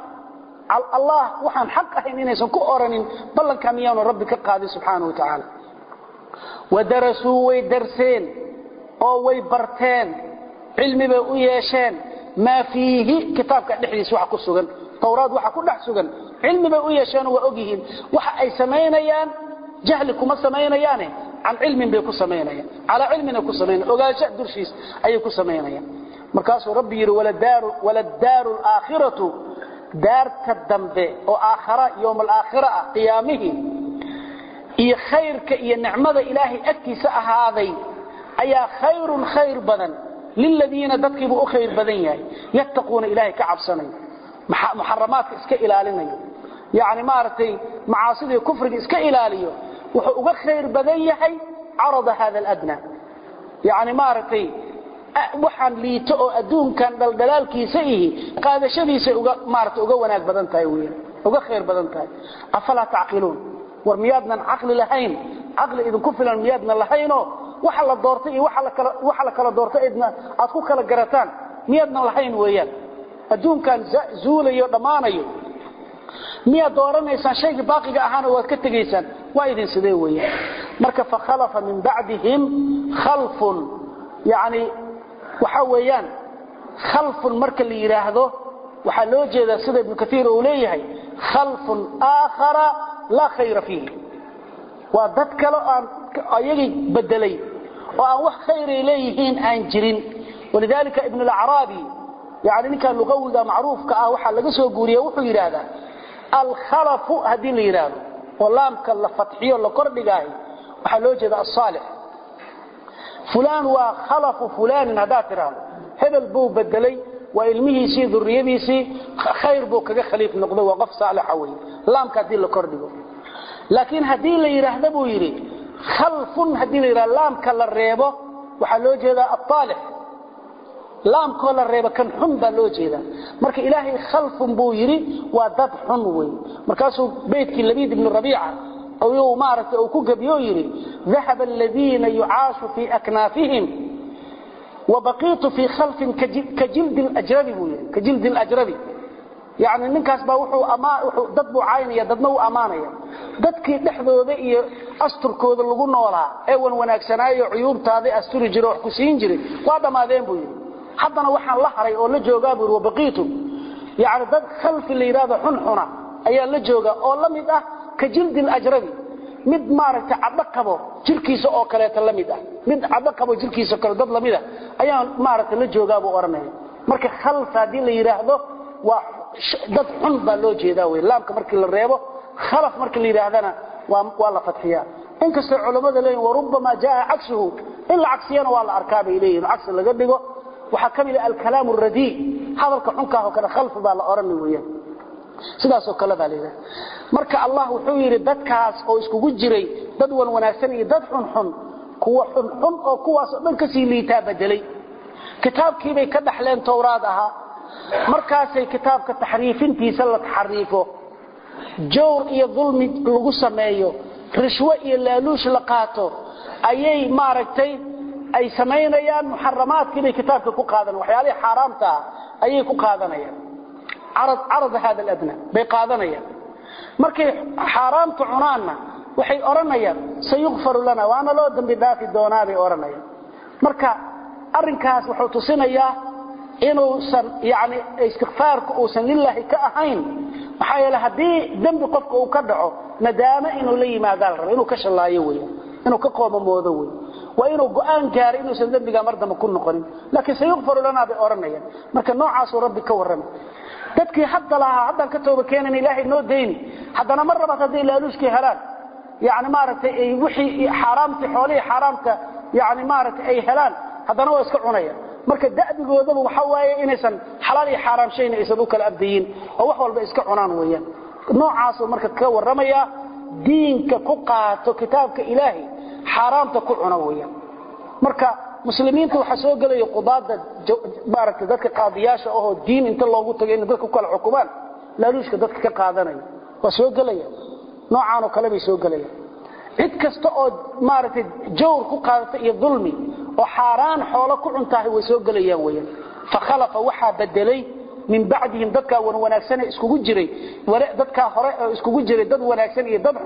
الله وحان حق إنيسا كو أرنين بلنكا ميان ربك قادي سبحانه وتعالى wadarasuu way darseen oo way barteen cilmi bay u yeesheen ma fiihi kitaabka dhexdiisa waxa ku sugan tawraad waxa ku dhex sugan cilmi bay u yeesheen oo ogyihiin waxa ay sameynayaan jahli kuma sameynayaan aan cilmi bay ku sameynayaan ala cilmina ku sameynayaan ogaansho durshiis ay ku sameynayaan markaas rabbi yiri wala daaru wala daaru aakhiratu daarta dambe oo aakhira yawm al-aakhira qiyaamihi iyo khayrka iyo nicmada ilaahi agtiisa ahaaday ayaa khayrun khayr badan lilladina dadkiibu u khayr badan yahay yattaquna ilaahi ka cabsanay muharramaadka iska ilaalinayo yaani maartay macaasida kufriga iska ilaaliyo wuxuu uga khayr badan yahay arada hada al-adna yaani maartay waxaan liito oo adduunkan daldalaalkiisa ihi qaadashadiisa uga maartay uga wanaag badan tahay weeyaan uga khayr badan tahay afala taqilun war miyaadna aqli lahayn aqli idin ku filan miyaadna lahayno waxa la doortay iyo waxa la kala waxa la kala doortay idna aad ku kala garataan miyaadna lahayn weeyaan adduunkan zuulayo dhamaanayo miyaad dooranaysan shayga baaqiga ahaana waad ka tagaysaan waa idin sidee weeyaan marka fa khalafa min ba'dihim khalfun yaani waxa weeyaan khalfun marka la yiraahdo waxa loo jeedaa sida ibn kathir uu leeyahay khalfun aakhara la khayra fihi wa dad kale aan ayagi bedelay oo aan wax khayr leeyihiin aan jirin walidalika ibn al-arabi yaani ninka luqawiga macruufka ah waxa laga soo guuriyay wuxuu yiraahdaa al-khalaf hadii la yiraahdo walaamka la fatxiyo la kordhigaay waxa loo jeedaa as-salih fulan wa khalaf fulan hada tiraahdo hebel buu bedelay wa ilmihiisi dhurriyadiisi khayr buu kaga khaliif noqday waa qof saalix ah way laamka hadii la kordhigo laakiin hadii la yiraahdo buu yiri khalfun hadii la yiraahdo laamka la reebo waxa loo jeedaa at-talih laamka la reebo kan xun baa loo jeedaa marka ilaahay khalfun buu yiri waa dad xun way markaasuu beedkii labid ibn rabi'a oo uu maartay oo ku gabiyo yiri dhahaba alladheena yu'ashu fi aknafihim وبقيت في خلف كجلد الأجربي كجلد الأجربي يعني ninkaas baa wuxuu ama wuxuu dad buu caynaya dadna uu amaanaya dadkii dhexdooda iyo asturkooda lagu noolaa ee wan wanaagsanaayo cuyuubtaada asturi jiro wax ku siin jiray waa dhamaadeen buu yiri haddana waxaan la haray oo la joogaa buu wabaqiitu yaani dad khalf liiraada xun xuna ayaa la jooga oo la mid ah ka jildi al-ajrabi mid maaragtay cadda qabo jirkiisa oo kale ta la mid ah mid cadda qabo jirkiisa kale dad la mid ah ayaa maaragtay la joogaa buu oranay marka khalf hadii la yiraahdo waa dad xun baa loo jeedaa way laamka markii la reebo khalaf markii la yiraahdana waa waa la fatxiyaa inkastoo culimada leeyihiin warubama jaa aksuhu illa aksiyana waa la arkaa bay leeyihiin aks laga dhigo waxa kamid ah al-kalam ar-radi hadalka xunka oo kale khalf baa la oranay weeyaan sidaas oo kale baa leeyahay marka Allah wuxuu yiri dadkaas oo iskugu jiray dad wan wanaagsan iyo dad xun xun kuwa xun xun oo kuwaas dhan ka sii liitaa bedelay kitaabkii bay ka dhaxleen tawraad aha markaasay kitaabka taxriifintiisa la taxriifo jawr iyo dhulmi lagu sameeyo rishwa iyo laaluush la qaato ayay maaragtay ay sameeyaan muharramaadkii bay kitaabka ku qaadan waxyaalaha xaraamta ayay ku qaadanayaan arad arad hada al-adna bay qaadanayaan markay xaraamtu cunaana waxay oranayaan sayughfaru lana wa ana loo dambi dhaafi doonaa bay oranayaan marka arinkaas wuxuu tusinayaa inuu san yaani istighfaarku uu san lillahi ka ahayn waxa yeelay hadii dambi qofka uu ka dhaco nadaama inuu la yimaado rabo inuu ka shalaayo weeyo inuu ka qoomamoodo weeyo waa inuu go'aan gaar inuu san dambiga mardama ku noqonin laakiin sayughfaru lana bay oranayaan marka noocaas rabbi ka warramay dadkii hadda laha hadda ka tooba keenan ilaahay noo deeyni hadana mar raba hadii laaluushkii helaan yaani maaragtay ay wixii xaraamti xoolii xaraamta yaani maaragtay ay helaan hadana waa iska cunaya marka da'digooda waxa waaye inaysan xalaal iyo xaraam shayna aysan u kala abdiyin oo wax walba iska cunaan weeyaan noocaas marka ka waramaya diinka ku qaato kitaabka ilaahay xaraamta ku cuna weeyaan marka muslimiintu waxa soo galay qudaada baarka dadka qaadiyaasha oo diin inta loogu tagay in dadku kala xukumaan laaluushka dadka ka qaadanaya waa soo galaya noocaan oo kale bay soo galaya cid kasta oo maaragtay jawr ku qaadata iyo dulmi oo xaraan xoolo ku cuntahay way soo galayaan weeyaan fa khalafa waxa bedelay min ba'dihim dadka wan wanaagsan iskugu jiray wara dadka hore iskugu jiray dad wanaagsan iyo dad xun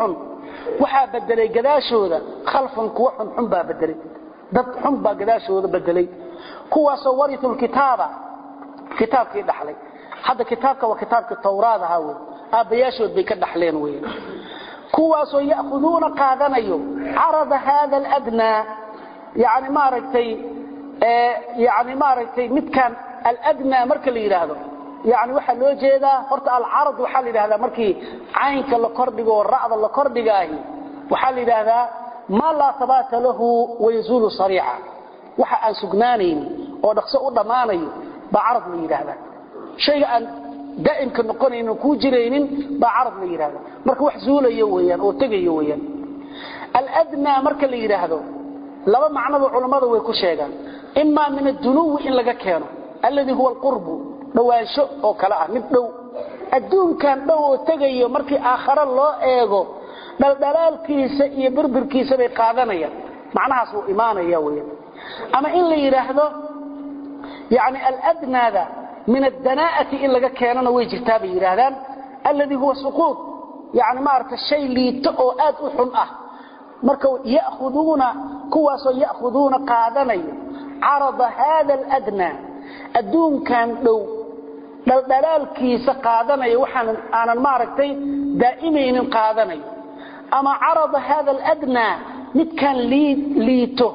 waxa bedelay gadaashooda khalfan kuwa xun baa bedelay dad xun baa gadaashooda bedelay kuwaas oo warithul kitaaba kitaabkii dhaxlay hada kitaabka waa kitaabka tawraada ha weey aabayaashood bay ka dhaxleen weey kuwaas oo yaakhuduna qaadanayo arada hada al-adna yaani ma aragtay ee yaani ma aragtay midkan al-adna marka la yiraahdo yaani waxa loo jeedaa horta al-arad waxa la yiraahdaa markii caynka la kordhigo raacda la kordhigaahi waxa la yiraahdaa ma la thabata lahu wa yazulu sari'a waxa aan sugnaanayn oo dhaqso u dhamaanayo ba arad la yiraahdaa shayga aan daa'imka noqonayno ku jireenin ba arad la yiraahdaa marka wax zuulayo weeyaan oo tagayo weeyaan al-adna marka la yiraahdo laba macnada culimadu way ku sheegaan imma min ad-dunuwi in laga keeno alladhi huwa al-qurb dhawaansho oo kala ah mid dhow adduunkan dhow oo tagayo markii aakhira loo eego daldalaalkiisa iyo birbirkiisa bay qaadanayaan macnahaas uu iimaanaya weeyaan ama in la yiraahdo yaani al-adna da min ad-danaa'ati in laga keenana way jirtaa bay yiraahdaan alladhi huwa suqut yaani ma arka shay liito oo aad u xun ah marka yaakhuduna kuwaasoo yaakhuduna qaadanayo arada hada al-adna adduunkan dhow daldalaalkiisa qaadanayo waxaan aanan ma aragtay daa'imaynin qaadanayo ama arada hada al-adna midkan liito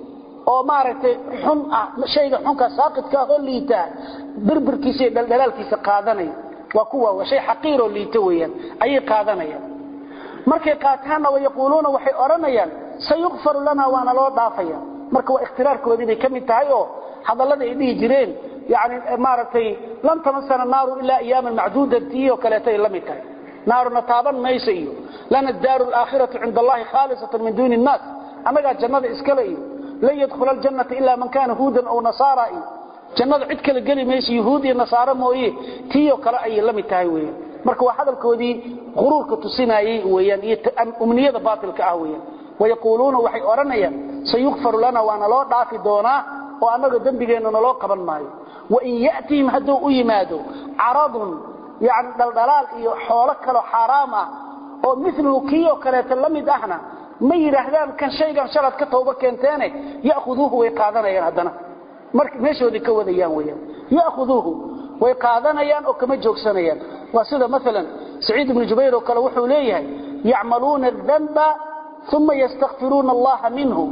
oo ma aragtay xun ah shayga xunka saaqidka oo liita birbirkiisa daldalaalkiisa qaadanayo waa kuwa waa shay xaqiir oo liito weeyaan ay qaadanayaan markay qaataana way yaquluuna waxay oranayaan sayughfar lana wa ana loo dhaafaya marka waa ikhtilaarkoodii bay kamid tahay oo hadallada ay dhigi jireen yaani maartay lan tamasana naaru illa ayyaman ma'dudatin oo kale tay lamid tahay naaruna taaban maysayo lana ad-daarul aakhiratu 'inda allahi khalisatan min duuni an-nas amaga jannada iskale la yadkhul al-jannata illa man kana hudan aw nasara jannada cid kale gali mayso yahuudi iyo nasaara mooyee tiyo kale ay lamid tahay weeyaan marka waa hadalkoodii quruurka tusinayay weeyaan iyo umniyada baatilka ah weeyaan wayaquluuna waxay oranayaan sayughfar lana wa ana loo dhaafi doona oo anaga dambigeena loo qaban maayo wa in yaatihim hadu u yimaado aradun yaani daldalaal iyo xoolo kale xaraam ah oo midlu kiyo kale lamid ahna ma yiraahdaan kan shaygan sharad ka tooba keenteene yaakhuduu way qaadanayaan hadana marka meeshoodii ka wadayaan weeyaan yaakhuduu way qaadanayaan oo kama joogsanayaan waa sida midalan Saeed ibn Jubayr oo kale wuxuu leeyahay ya'maluna ad-dhanba thumma yastaghfiruna Allah minhu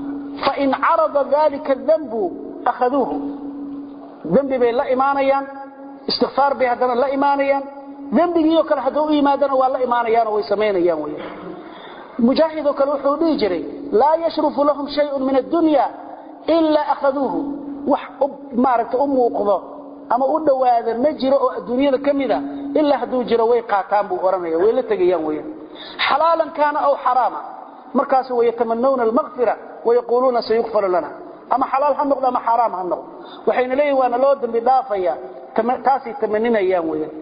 fa in 'arada dhalika ad-dhanbu akhadhuhu dhanbi bay la iimaanayaan istighfar bay hadana la iimaanayaan dhanbigiyo kale haduu iimaadana waa la iimaanayaan oo way sameeyaan weeyaan mujaahid oo kale wuxuu dhigi jiray la yashrufu lahum shay'un min ad-dunya illa akhadhuhu wax maaragta u muuqdo ama u dhawaada ma jiro oo adduunyada kamida illa haduu jiro way qaataan buu oranaya way la tagayaan weeyaan halalan kana aw harama markaas way tamanawna al-maghfira way yaquluna sayughfar lana ama halal ha noqdo ama haram ha noqdo waxayna leeyahay waana loo dambi dhaafaya taasi tamaninayaan weeyaan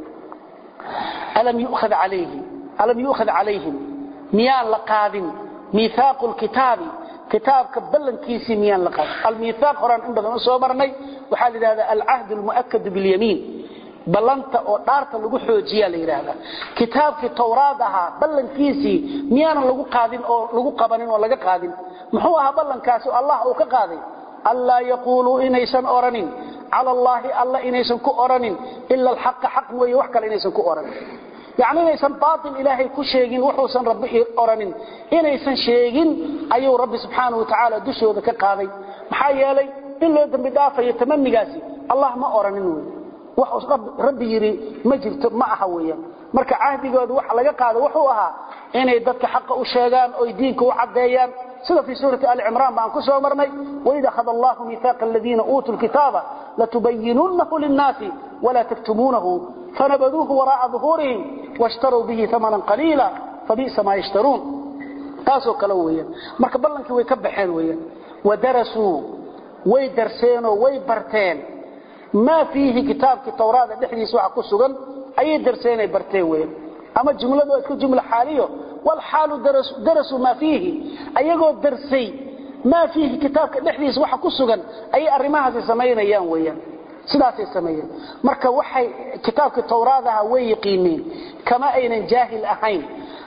alam yu'khad alayhi alam yu'khad alayhim miyaan la qaadin miithaqul kitaabi كتابك بلن كيسي ميان لقاد الميثاق قرآن إن بدنا سو مرني وحال هذا العهد المؤكد باليمين بلنت أو دارت لغو حوجيا ليرادا كتابك توراadها بلن كيسي ميان لغو قادين أو لغو قبانين أو لغا قادين محوها بلن كاسو الله أو كقادين ألا يقولوا إنيسان أورانين على الله ألا إنيسان كو أورانين إلا الحق حق ويوحكال إنيسان كو أورانين يعني إنيسان باطل إلهي كو شيغين وحوسان ربي أورانين إنيسان شيغين أيو ربي سبحانه وتعالى دشو ذا كقاضي محايا لي إلا دنبي دافع يتمني قاسي الله ما أورانين وحوس رب ربي يري مجرد ما أحويا مركا عهدي قاد وح لغا قاضي وحوها إني دادك حق أشيغان أو يدينك وعديان سيدا في سورة آل عمران بأن كسو مرمي وإذا أخذ الله ميثاق الذين أوتوا الكتاب لتبيننه للناس ولا تكتمونه فنبذوه وراء ظهورهم واشتروا به ثمنا قليلا فبئس ما يشترون تاسو كلويا marka ballankii way ka baxeen weeyaan ودرسوا way darseen oo way barteen ma fihi kitabki tawraada dhixdiisa waxa ku sugan ay darseen ay barteen weeyaan ama jumladu isku jumla xaaliyo wal xaalu darasu darasu ma fihi ayagoo darsay ma fihi kitabka dhixdiisa waxa ku sugan ay arimahaas sameeyaan weeyaan sidaas ay sameeyeen marka waxay kitabka tawraadaha way yaqiineen kama aynan jaahil ahayn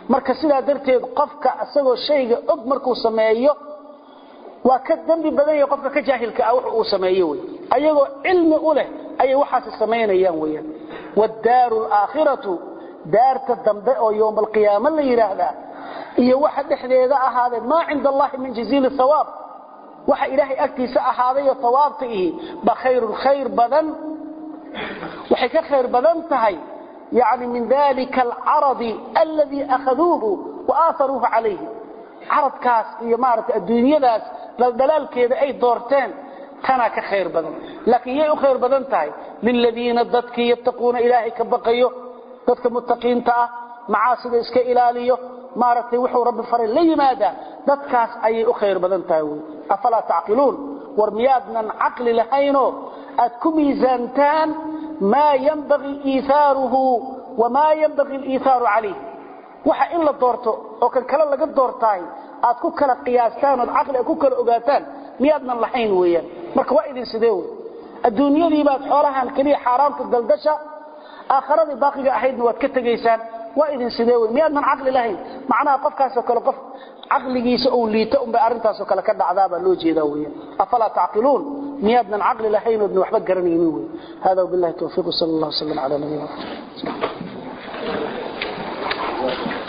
marka sidaa darteed qofka asagoo shayga og markuu sameeyo waa ka dambi badan yahay qofka ka jaahilka ah wax uu sameeyo way ayagoo cilmi u leh ay waxaas sameeyaan weeyaan wad-daarul aakhiratu daarta dambe oo yawm al-qiyaamah la yiraahdaa iyo waxa dhexdeeda ahaaday ma cinda Allah min jaziil thawab waxa ilaahay agtiisa ahaaday oo thawaabtii ba khayrul khayr badan waxa ka khayr badan tahay يعني من ذلك العرض الذي أخذوه وآثروه عليه عرض كاس يمارة الدنيا داس للدلال كذا أي دورتين كان كخير بدن لكن يأي خير بدن تاي للذين ضدك يتقون إلهي كبقيه ضدك متقين تا معاصد إسك إلاليه مارة وحو رب فرين لي ماذا ضدكاس أي خير بدن تاي أفلا تعقلون ورميادنا عقل لهينو أتكمي زانتان ما ينبغي إيثاره وما ينبغي الإيثار عليه waxa in la doorto oo kan kala laga doortay aad ku kala qiyaastaan oo aqal ku kala ogaataan miyaadna lahayn weeyaan marka waa idin sidee adduunyadii baad xoolahan kaliya xaraamta daldasha aakhirada baaqiga ahaydna waad ka tageysaan waa idin sidee miyaadna aqal lahayn macnaha qofkaas oo kale qof aqligiisa oo liita um bay arintaas oo kale ka dhacdaaba loo jeedaa weeyaan afala taaqiluun miyaadna aqal lahayn oo waxba garanaynin weey hada billahi tawfiq sallallahu alayhi wa sallam ala nabiyina